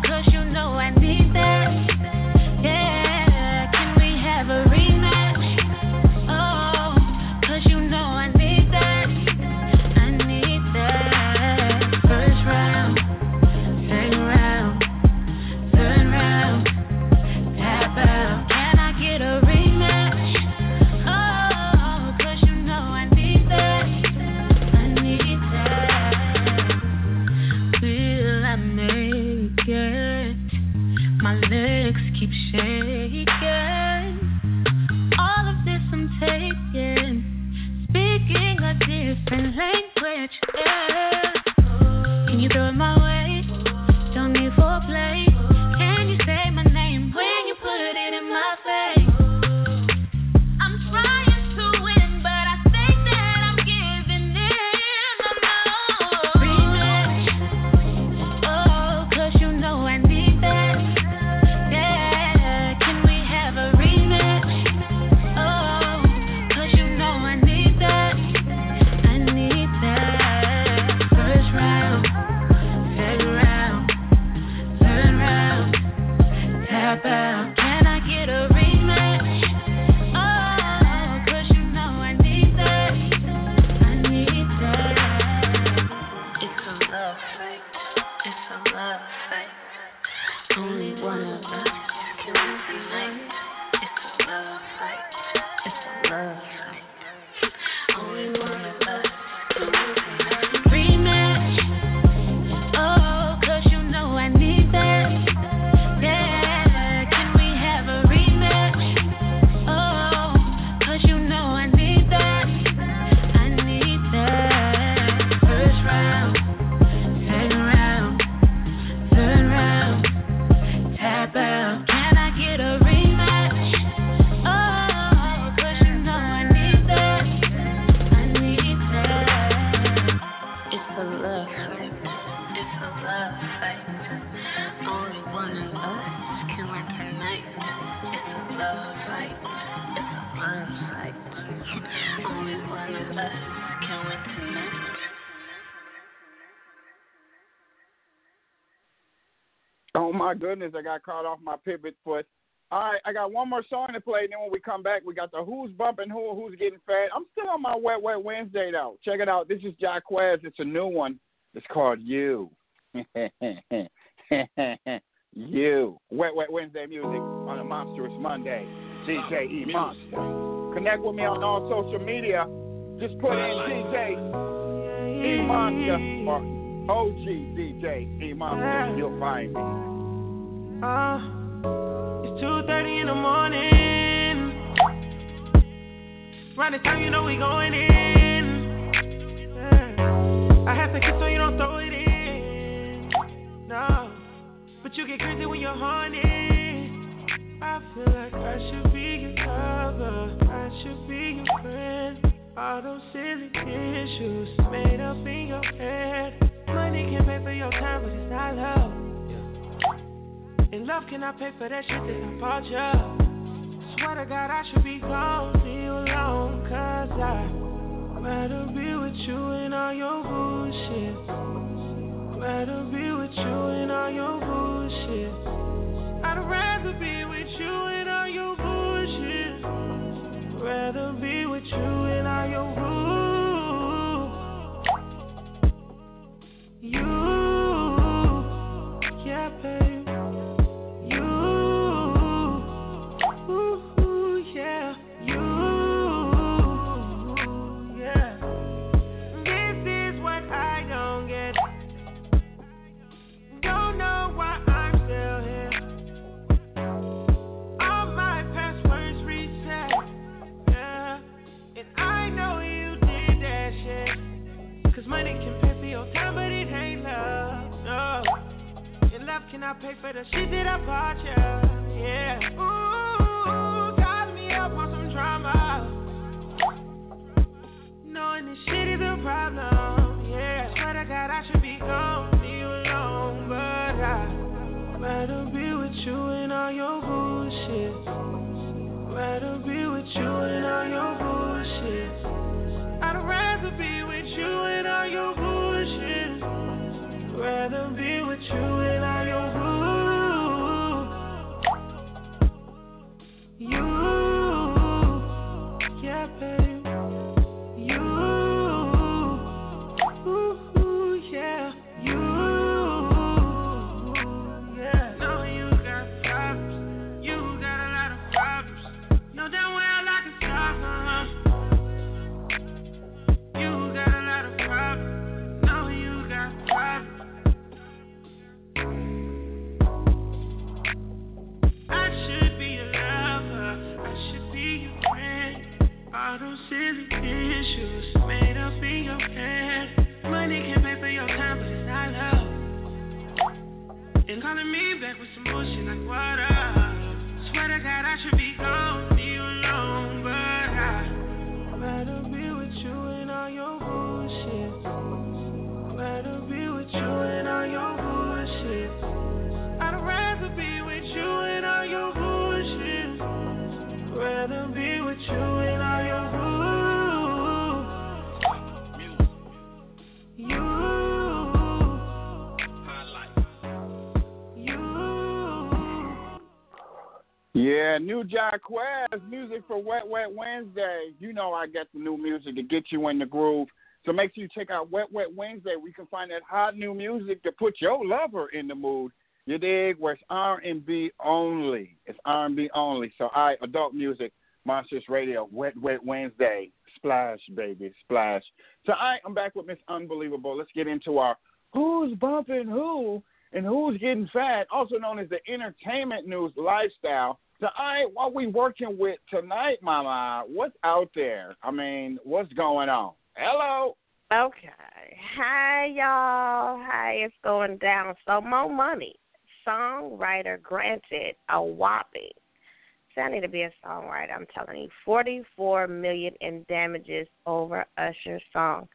legs keep shaking. All of this I'm taking, speaking a different language. Yeah. Can you throw it my way? Don't need foreplay. Can you say my name when you put it in my face? I'm trying to win, but I think that I'm giving in. No remix. Oh, 'cause you know I need that. Yeah, can we have a remix? Oh, 'cause you know I need that. I need that. First round, second round, third round, tap out. Can I get a remix? Oh, 'cause you know I need that. I need that. It's a love fight. It's a love fight. Only one of us can win tonight. It's a love fight. It's a love fight. Only one of us can win tonight. Remix. Oh, 'cause you know I need that. Yeah, can we have a remix? Oh, 'cause you know I need that. I need that. First round, second round, third round, tap out. Can I get a remix? Oh, 'cause you know I need that. I need that. It's a love fight. It's a love fight. Only one of us can win tonight. It's a love fight. It's a love fight. Only one of us can win tonight. Oh my goodness, I got caught off my pivot foot. All right, I got one more song to play, and then when we come back, we got the Who's Bumping Who, Who's Getting Fat. I'm still on my Wet Wet Wednesday, though. Check it out. This is Jaquez. It's a new one. It's called You. You. Wet Wet Wednesday music on a Monstrous Monday. D J E Monster. Connect with me on all social media. Just put in D J E Monster or O G D J E Monster. You'll find me. Uh, it's two thirty in the morning. Round the time you know we going in. Yeah. I have to kiss so you don't throw it in. No, but you get crazy when you're horny. I feel like I should be your lover. I should be your friend. All those silly issues made up in your head. Money can pay for your time, but it's not love. And love cannot pay for that shit that I bought you. Swear to God I should be gone, leave you alone. 'Cause I'd rather be with you and all your bullshit. Rather be with you and all your bullshit. I'd rather be with you and all your bullshit. Rather be with you and all your bullshit. You, yeah, babe. Can I pay for the shit that I bought you? Yeah. Ooh, got me up on some drama. Knowing this shit is a problem. Yeah. Swear to God I should be gone, leave you alone, but I'd rather be with you and all your bullshit. Rather be with you and all your bullshit. I'd rather be with you and all your bullshit. Rather be with you and all your You, yeah, babe. You, ooh, yeah. You, yeah. Know you got problems. You got a lot of problems. Know damn well I can solve them. You got a lot of problems. Yeah, new Jacquez, music for Wet Wet Wednesday. You know I got the new music to get you in the groove. So make sure you check out Wet Wet Wednesday. We can find that hot new music to put your lover in the mood. You dig? Where it's R and B only. It's R and B only. So I adult music, Monsters Radio, Wet Wet Wednesday. Splash, baby, splash. So I, I'm back with Miss Unbelievable. Let's get into our Who's Bumping Who and Who's Getting Fat, also known as the entertainment news lifestyle. So I, what we working with tonight, Mama? What's out there? I mean, what's going on? Hello. Okay. Hi, y'all. Hi, it's going down. So, more money. Songwriter granted a whopping. So I need to be a songwriter, I'm telling you. forty-four million dollars in damages over Usher's song.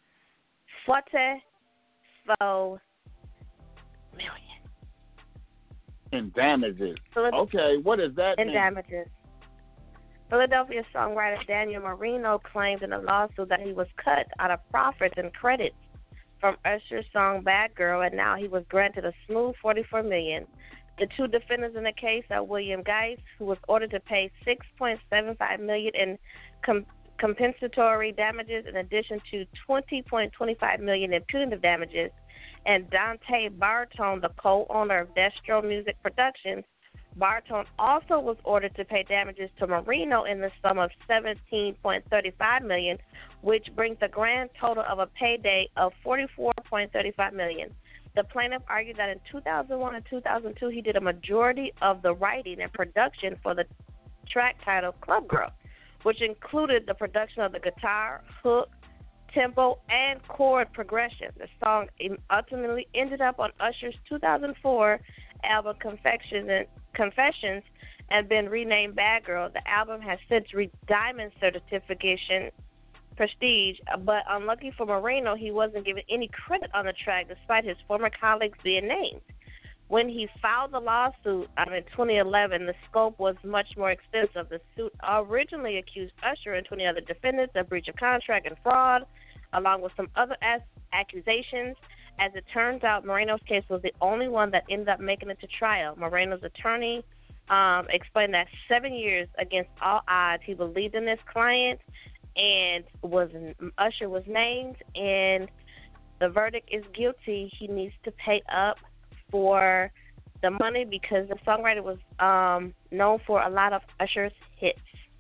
forty-four million dollars. In damages. Philad- okay, what does that in mean? In damages. Philadelphia songwriter Daniel Marino claimed in a lawsuit that he was cut out of profits and credits from Usher's song Bad Girl, and now he was granted a smooth forty-four million dollars. The two defendants in the case are William Geist, who was ordered to pay six point seven five million dollars in com- compensatory damages in addition to twenty point two five million dollars in punitive damages, and Dante Bartone, the co-owner of Destro Music Productions. Bartone also was ordered to pay damages to Marino in the sum of seventeen point three five million dollars, which brings the grand total of a payday of forty-four point three five million dollars. The plaintiff argued that in two thousand one and two thousand two, he did a majority of the writing and production for the track titled Club Girl, which included the production of the guitar, hook, tempo, and chord progression. The song ultimately ended up on Usher's two thousand four album Confessions and, Confessions and been renamed Bad Girl. The album has since reached Diamond certification prestige, but unlucky for Marino, he wasn't given any credit on the track despite his former colleagues being named. When he filed the lawsuit um, in twenty eleven, the scope was much more extensive. The suit originally accused Usher and twenty other defendants of breach of contract and fraud, along with some other as- accusations. As it turns out, Marino's case was the only one that ended up making it to trial. Marino's attorney um, explained that seven years against all odds, he believed in his client, and was Usher was named, and the verdict is guilty. He needs to pay up for the money because the songwriter was um, known for a lot of Usher's hits.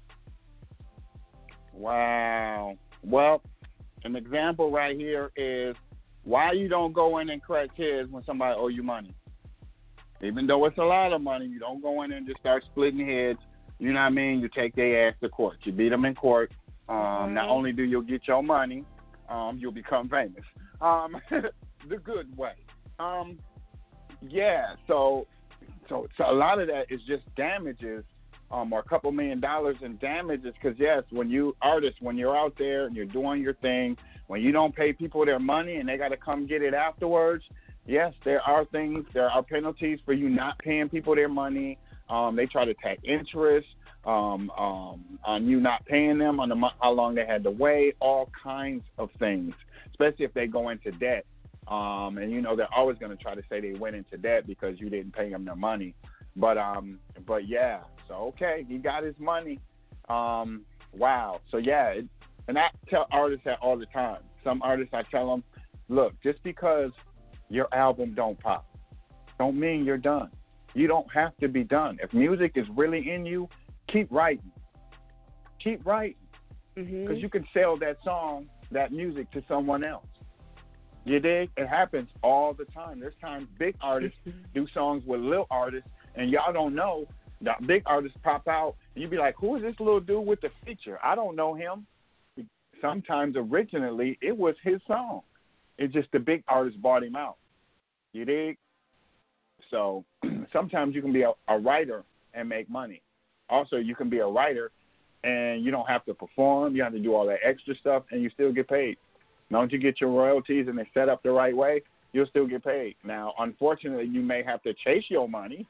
Wow. Well, an example right here is why you don't go in and correct heads when somebody owe you money. Even though it's a lot of money, you don't go in and just start splitting heads. You know what I mean? You take their ass to court. You beat them in court. Um, mm-hmm. Not only do you get your money, um, you'll become famous. Um, the good way. Um, yeah, so, so so a lot of that is just damages, um, or a couple million dollars in damages. Because yes, when you artists, when you're out there and you're doing your thing, when you don't pay people their money and they got to come get it afterwards, yes, there are things, there are penalties for you not paying people their money. Um, they try to tack interest. Um, um, on you not paying them, on the how long they had to wait, all kinds of things, especially if they go into debt. Um, and, you know, they're always going to try to say they went into debt because you didn't pay them their money. But, um, but yeah, so, okay, he got his money. Um, wow. So, yeah, it, and I tell artists that all the time. Some artists, I tell them, look, just because your album don't pop, don't mean you're done. You don't have to be done. If music is really in you, keep writing. Keep writing. Because mm-hmm. you can sell that song, that music to someone else. You dig? It happens all the time. There's times big artists do songs with little artists, and y'all don't know. The big artists pop out, and you be like, who is this little dude with the feature? I don't know him. Sometimes originally it was his song. It's just the big artist bought him out. You dig? So sometimes you can be a, a writer and make money. Also, you can be a writer and you don't have to perform. You have to do all that extra stuff, and you still get paid. As long as you get your royalties and they're set up the right way, you'll still get paid. Now, unfortunately, you may have to chase your money,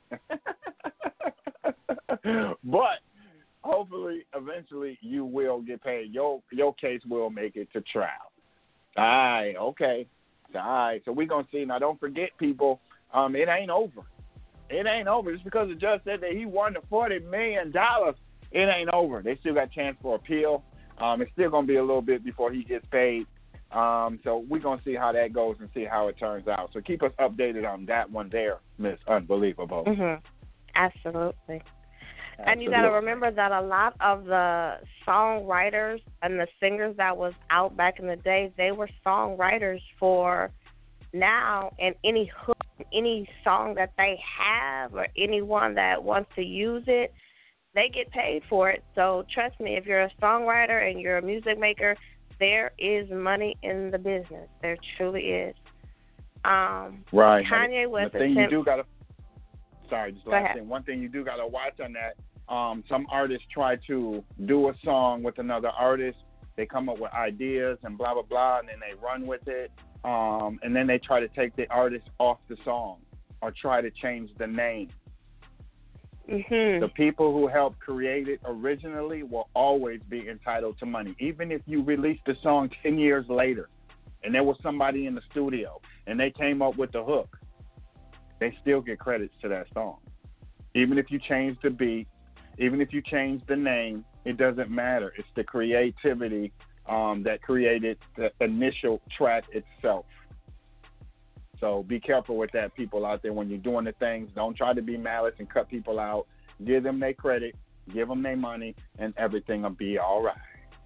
but hopefully, eventually, you will get paid. Your your case will make it to trial. All right, okay. All right, so we're going to see. Now, don't forget, people, um, it ain't over. it ain't over. Just because the judge said that he won the forty million dollars, it ain't over. They still got a chance for appeal. Um, it's still going to be a little bit before he gets paid. Um, so we're going to see how that goes and see how it turns out. So keep us updated on that one there, Miss Unbelievable. Mm-hmm. Absolutely. Absolutely. And you got to remember that a lot of the songwriters and the singers that was out back in the day, they were songwriters for now, and any hook, any song that they have or anyone that wants to use it, they get paid for it. So trust me, if you're a songwriter and you're a music maker, there is money in the business. There truly is. Um, right. Kanye West. The thing you do got to, sorry, just Go last ahead. thing. One thing you do got to watch on that. Um, some artists try to do a song with another artist. They come up with ideas and blah, blah, blah, and then they run with it. Um, and then they try to take the artist off the song or try to change the name. Mm-hmm. The people who helped create it originally will always be entitled to money. Even if you release the song ten years later and there was somebody in the studio and they came up with the hook, they still get credits to that song. Even if you change the beat, even if you change the name, it doesn't matter. It's the creativity um, that created the initial track itself. So be careful with that, people out there. When you're doing the things, don't try to be malice and cut people out. Give them their credit, give them their money, and everything will be all right.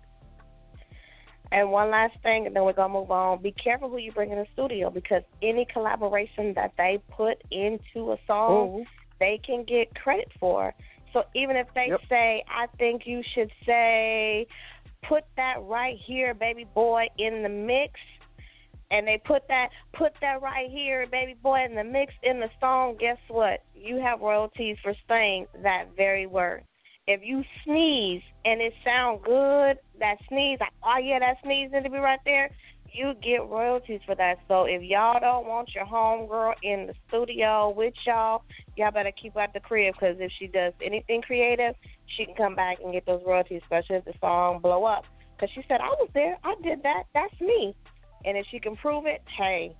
And one last thing, and then we're going to move on. Be careful who you bring in the studio, because any collaboration that they put into a song, oh. they can get credit for. So even if they yep. say, I think you should say, put that right here, baby boy, in the mix, and they put that put that right here, baby boy, in the mix in the song, guess what? You have royalties for saying that very word. If you sneeze and it sound good, that sneeze, like, oh, yeah, that sneeze need to be right there, you get royalties for that. So if y'all don't want your homegirl in the studio with y'all, y'all better keep her at the crib, because if she does anything creative, she can come back and get those royalties, especially if the song blow up. Because she said, I was there, I did that, that's me. And if she can prove it, hey.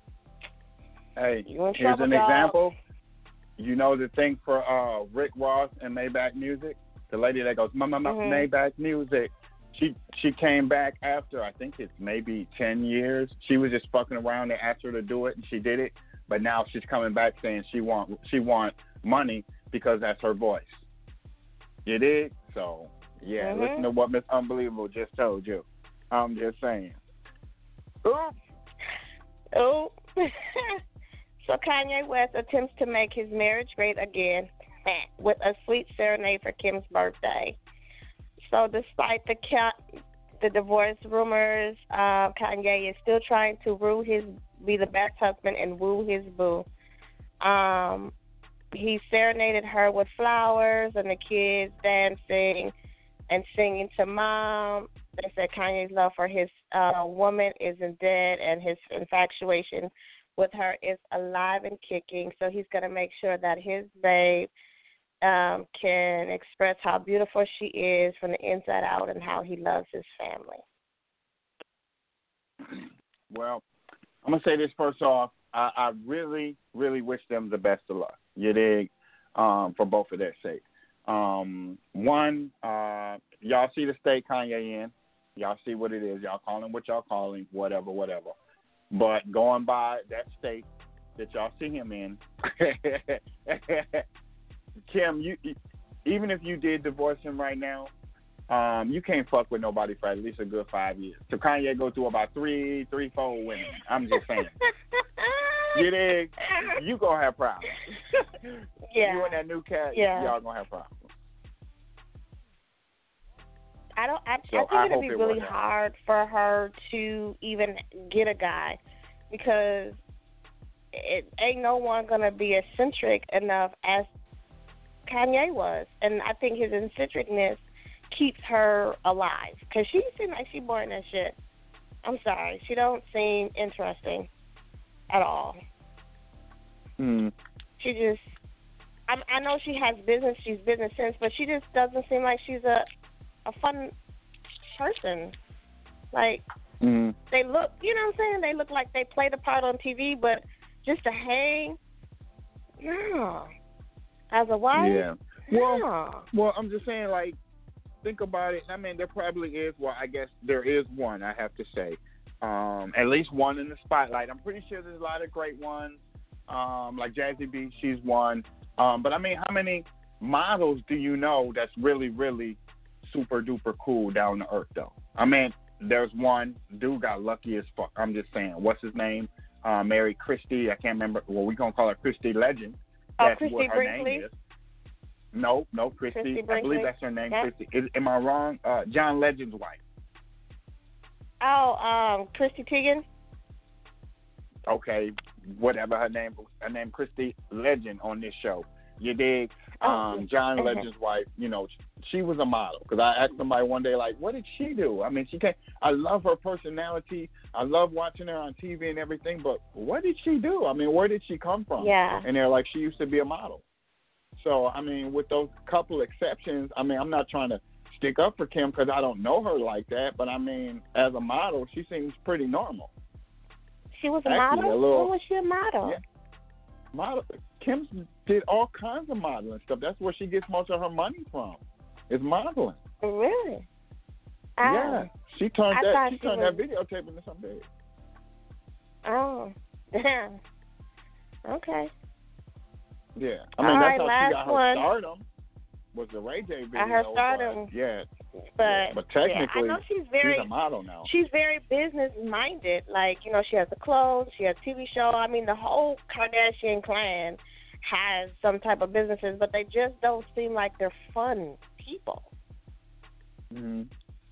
Hey, you in here's trouble, an dog. example. You know the thing for uh, Rick Ross and Maybach Music? The lady that goes, Mama, mm-hmm. Maybach Music. She she came back after, I think it's maybe ten years. She was just fucking around. They asked her to do it, and she did it. But now she's coming back saying she want she want money because that's her voice. You dig? So, yeah, mm-hmm. listen to what Miss Unbelievable just told you. I'm just saying. Ooh. Ooh. So Kanye West attempts to make his marriage great again with a sweet serenade for Kim's birthday. So despite the the divorce rumors, uh, Kanye is still trying to woo his be the best husband and woo his boo. Um, he serenaded her with flowers and the kids dancing and singing to Mom. They said Kanye's love for his uh, woman isn't dead, and his infatuation with her is alive and kicking. So he's going to make sure that his babe um, can express how beautiful she is from the inside out and how he loves his family. Well, I'm going to say this first off. I, I really, really wish them the best of luck. You dig? Um, for both of their sake. Um, one, uh, y'all see the state Kanye in. Y'all see what it is. Y'all call him what y'all call him, whatever, whatever. But going by that state that y'all see him in, Kim, you even if you did divorce him right now, um, you can't fuck with nobody for at least a good five years. So Kanye go through about three, three, four women. I'm just saying. You dig? You gonna have problems. Yeah. You and that new cat, yeah. y'all gonna have problems. I don't. I, so I think I it'd be it really hard for her to even get a guy, because it ain't no one gonna be eccentric enough as Kanye was, and I think his eccentricness keeps her alive, because she seems like she boring that shit. I'm sorry, she don't seem interesting at all. Hmm. She just. I, I know she has business. She's business sense, but she just doesn't seem like she's a. a fun person. Like, mm. they look, you know what I'm saying? They look like they play the part on T V, but just to hang, No. As a wife? Yeah. Well, no. well, I'm just saying, like, think about it. I mean, there probably is. Well, I guess there is one. I have to say, um, at least one in the spotlight. I'm pretty sure there's a lot of great ones, um, like Jazzy B. She's one. Um, but I mean, how many models do you know that's really, really super duper cool down to earth though? I mean, there's one dude got lucky as fuck. I'm just saying. What's his name? Uh, Mary Christie. I can't remember. Well, we gonna call her Christy Legend. Oh, That's Christy what her Brinkley? name is. No, no, Christy. Christy I Brinkley? believe that's her name, Yep. Christy. Is, am I wrong? Uh, John Legend's wife. Oh, um, Christy Teigen? Okay, whatever her name, her name Christy Legend on this show. You dig? Um, John okay. Legend's wife. You know, she was a model. Because I asked somebody one day, like, what did she do? I mean, she can't. I love her personality. I love watching her on T V and everything. But what did she do? I mean, where did she come from? Yeah. And they're like, she used to be a model. So I mean, with those couple exceptions, I mean, I'm not trying to stick up for Kim because I don't know her like that. But I mean, as a model, she seems pretty normal. She was a Actually, model? a little- When was she a model? Yeah. Model. Kim did all kinds of modeling stuff. That's where she gets most of her money from. Is modeling. Really? Yeah. She turned I that. thought She she turned was- that videotape into something big. Oh, damn. Okay. Yeah. I mean, All that's right, how last she got her one. stardom. Was the Ray J video? Uh, her but, stardom. Yeah. But, yeah. But technically, yeah, I know she's very she's a model now. She's very business minded. Like, you know, she has the clothes, she has a T V show. I mean, the whole Kardashian clan has some type of businesses, but they just don't seem like they're fun people. Mm-hmm.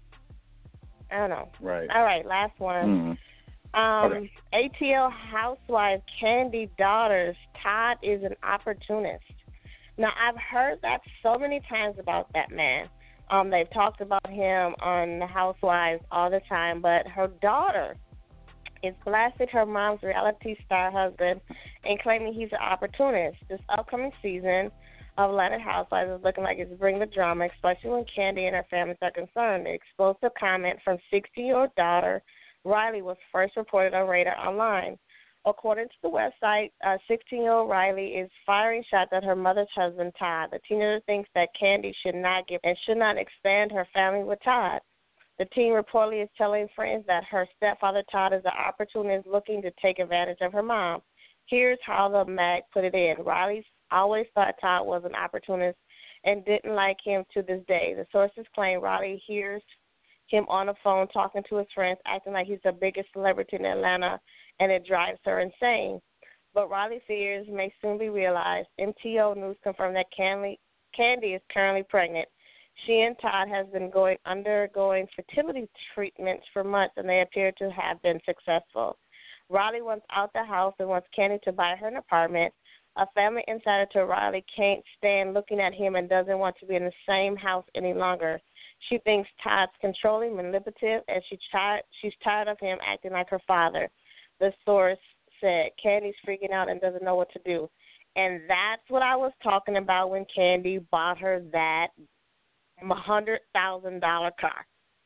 I don't know. Right. All right, last one. Mm-hmm. Um, Okay. A T L housewife Kandi Daughters, Todd is an opportunist. Now, I've heard that so many times about that man. Um, they've talked about him on the Housewives all the time, but her daughter is blasting her mom's reality star husband and claiming he's an opportunist. This upcoming season of Atlanta Housewives is looking like it's bringing the drama, especially when Kandi and her family are concerned. The explosive comment from sixteen-year-old daughter Riley was first reported on Radar Online. According to the website, uh, sixteen-year-old Riley is firing shots at her mother's husband, Todd. The teenager thinks that Kandi should not give and should not expand her family with Todd. The teen reportedly is telling friends that her stepfather, Todd, is an opportunist looking to take advantage of her mom. Here's how the mag put it in. Riley always thought Todd was an opportunist and didn't like him to this day. The sources claim Riley hears him on the phone talking to his friends, acting like he's the biggest celebrity in Atlanta, and it drives her insane. But Riley's fears may soon be realized. M T O News confirmed that Kandi, Kandi is currently pregnant. She and Todd have been going undergoing fertility treatments for months, and they appear to have been successful. Riley wants out the house and wants Kandi to buy her an apartment. A family insider told Riley can't stand looking at him and doesn't want to be in the same house any longer. She thinks Todd's controlling, manipulative, and she tried, she's tired of him acting like her father. The source said Kandi's freaking out and doesn't know what to do. And that's what I was talking about when Kandi bought her that one hundred thousand dollars car.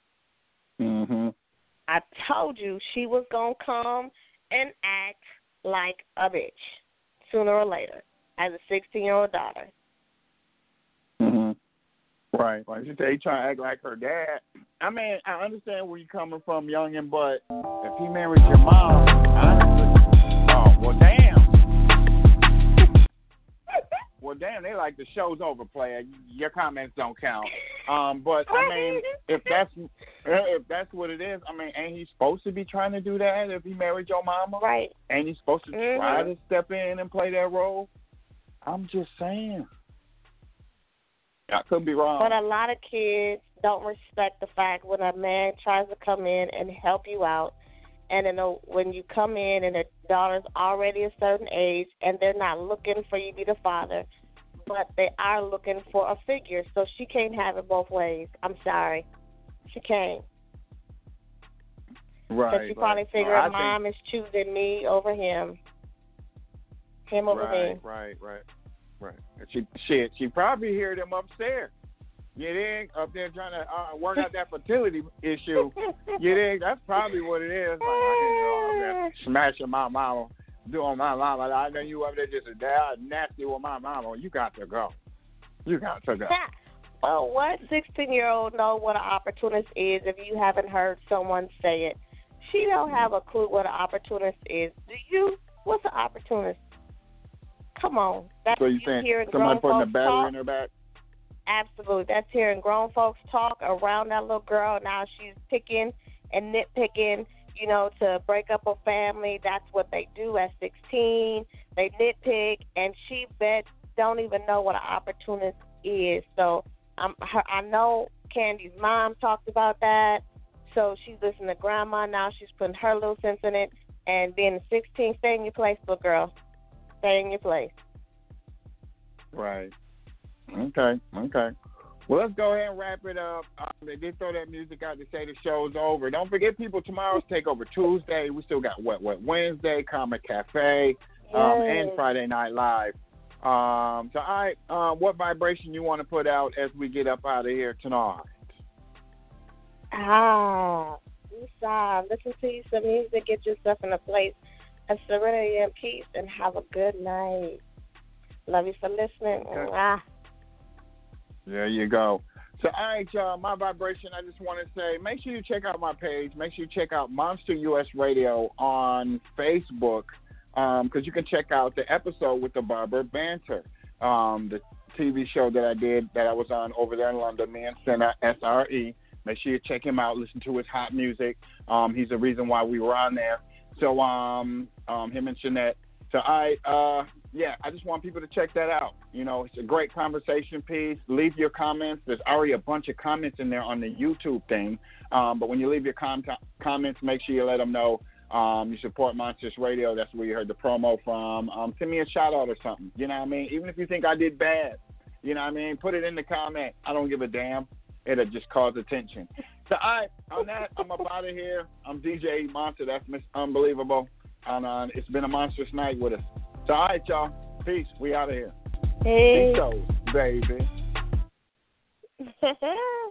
Mm-hmm. I told you she was going to come and act like a bitch sooner or later as a sixteen-year-old daughter. Mm-hmm. Right. Like she said, he trying to act like her dad. I mean, I understand where you're coming from, youngin', but if he married your mom, honestly, oh, well, damn. Well, damn, they like the show's over, player. Your comments don't count. Um, but I mean, if that's if that's what it is, I mean, ain't he supposed to be trying to do that if he married your mama? Right. Ain't he supposed to Mm-hmm. try to step in and play that role? I'm just saying. I could be wrong. But a lot of kids don't respect the fact when a man tries to come in and help you out, and then when you come in and the daughter's already a certain age and they're not looking for you to be the father, but they are looking for a figure. So she can't have it both ways. I'm sorry. She can't. Right. Because she probably right. figured well, mom think... is choosing me over him. Him over right, me. Right, right, right. She, shit, she probably heard him upstairs. You dig? Up there trying to uh, work out that fertility issue. You dig? That's probably what it is. Like, I can go up there smashing my mama. doing my mama. I know you up there just a dad nasty with my mama. You got to go. You got to go. Well, what sixteen-year-old know what an opportunist is if you haven't heard someone say it? She don't have a clue what an opportunist is. Do you? What's an opportunist? Come on. That's so you you saying hearing somebody grown putting a folks battery talk? in her back? Absolutely. That's hearing grown folks talk around that little girl. Now she's picking and nitpicking, you know, to break up a family. That's what they do at sixteen. They nitpick, and she bet don't even know what an opportunist is. So um, her, I know Candy's mom talked about that. So she's listening to grandma now. She's putting her little sense in it. And being sixteen, stay in your place, little girl. Stay in your place. Right. Okay, okay. Well, let's go ahead and wrap it up. Um, they did throw that music out to say the show's over. Don't forget, people, tomorrow's Takeover Tuesday. We still got Wet Wet Wednesday, Comic Cafe, um, and Friday Night Live. Um, so, all right, um, what vibration you want to put out as we get up out of here tonight? Ah, Lisa, listen to you some music, get yourself in a place of serenity and peace, and have a good night. Love you for listening. Okay. Ah. There you go. So, all right, y'all, my vibration, I just want to say, make sure you check out my page. Make sure you check out Monster U S Radio on Facebook, because um, you can check out the episode with the Barber Banter, um, the T V show that I did that I was on over there in London, me and Senna, S R E. Make sure you check him out, listen to his hot music. Um, he's the reason why we were on there. So, um, um, him and Jeanette. So, I, uh, yeah, I just want people to check that out. You know, it's a great conversation piece. Leave your comments. There's already a bunch of comments in there on the YouTube thing. Um, but when you leave your com- comments, make sure you let them know um, you support Monsters Radio. That's where you heard the promo from. Um, send me a shout out or something. You know what I mean? Even if you think I did bad, you know what I mean? Put it in the comment. I don't give a damn. It'll just cause attention. So, all right, on that, I'm up out of here. I'm D J Monster. That's Miss Unbelievable. And uh, it's been a monstrous night with us. So, all right, y'all. Peace. We out of here. Hey. Peace, baby.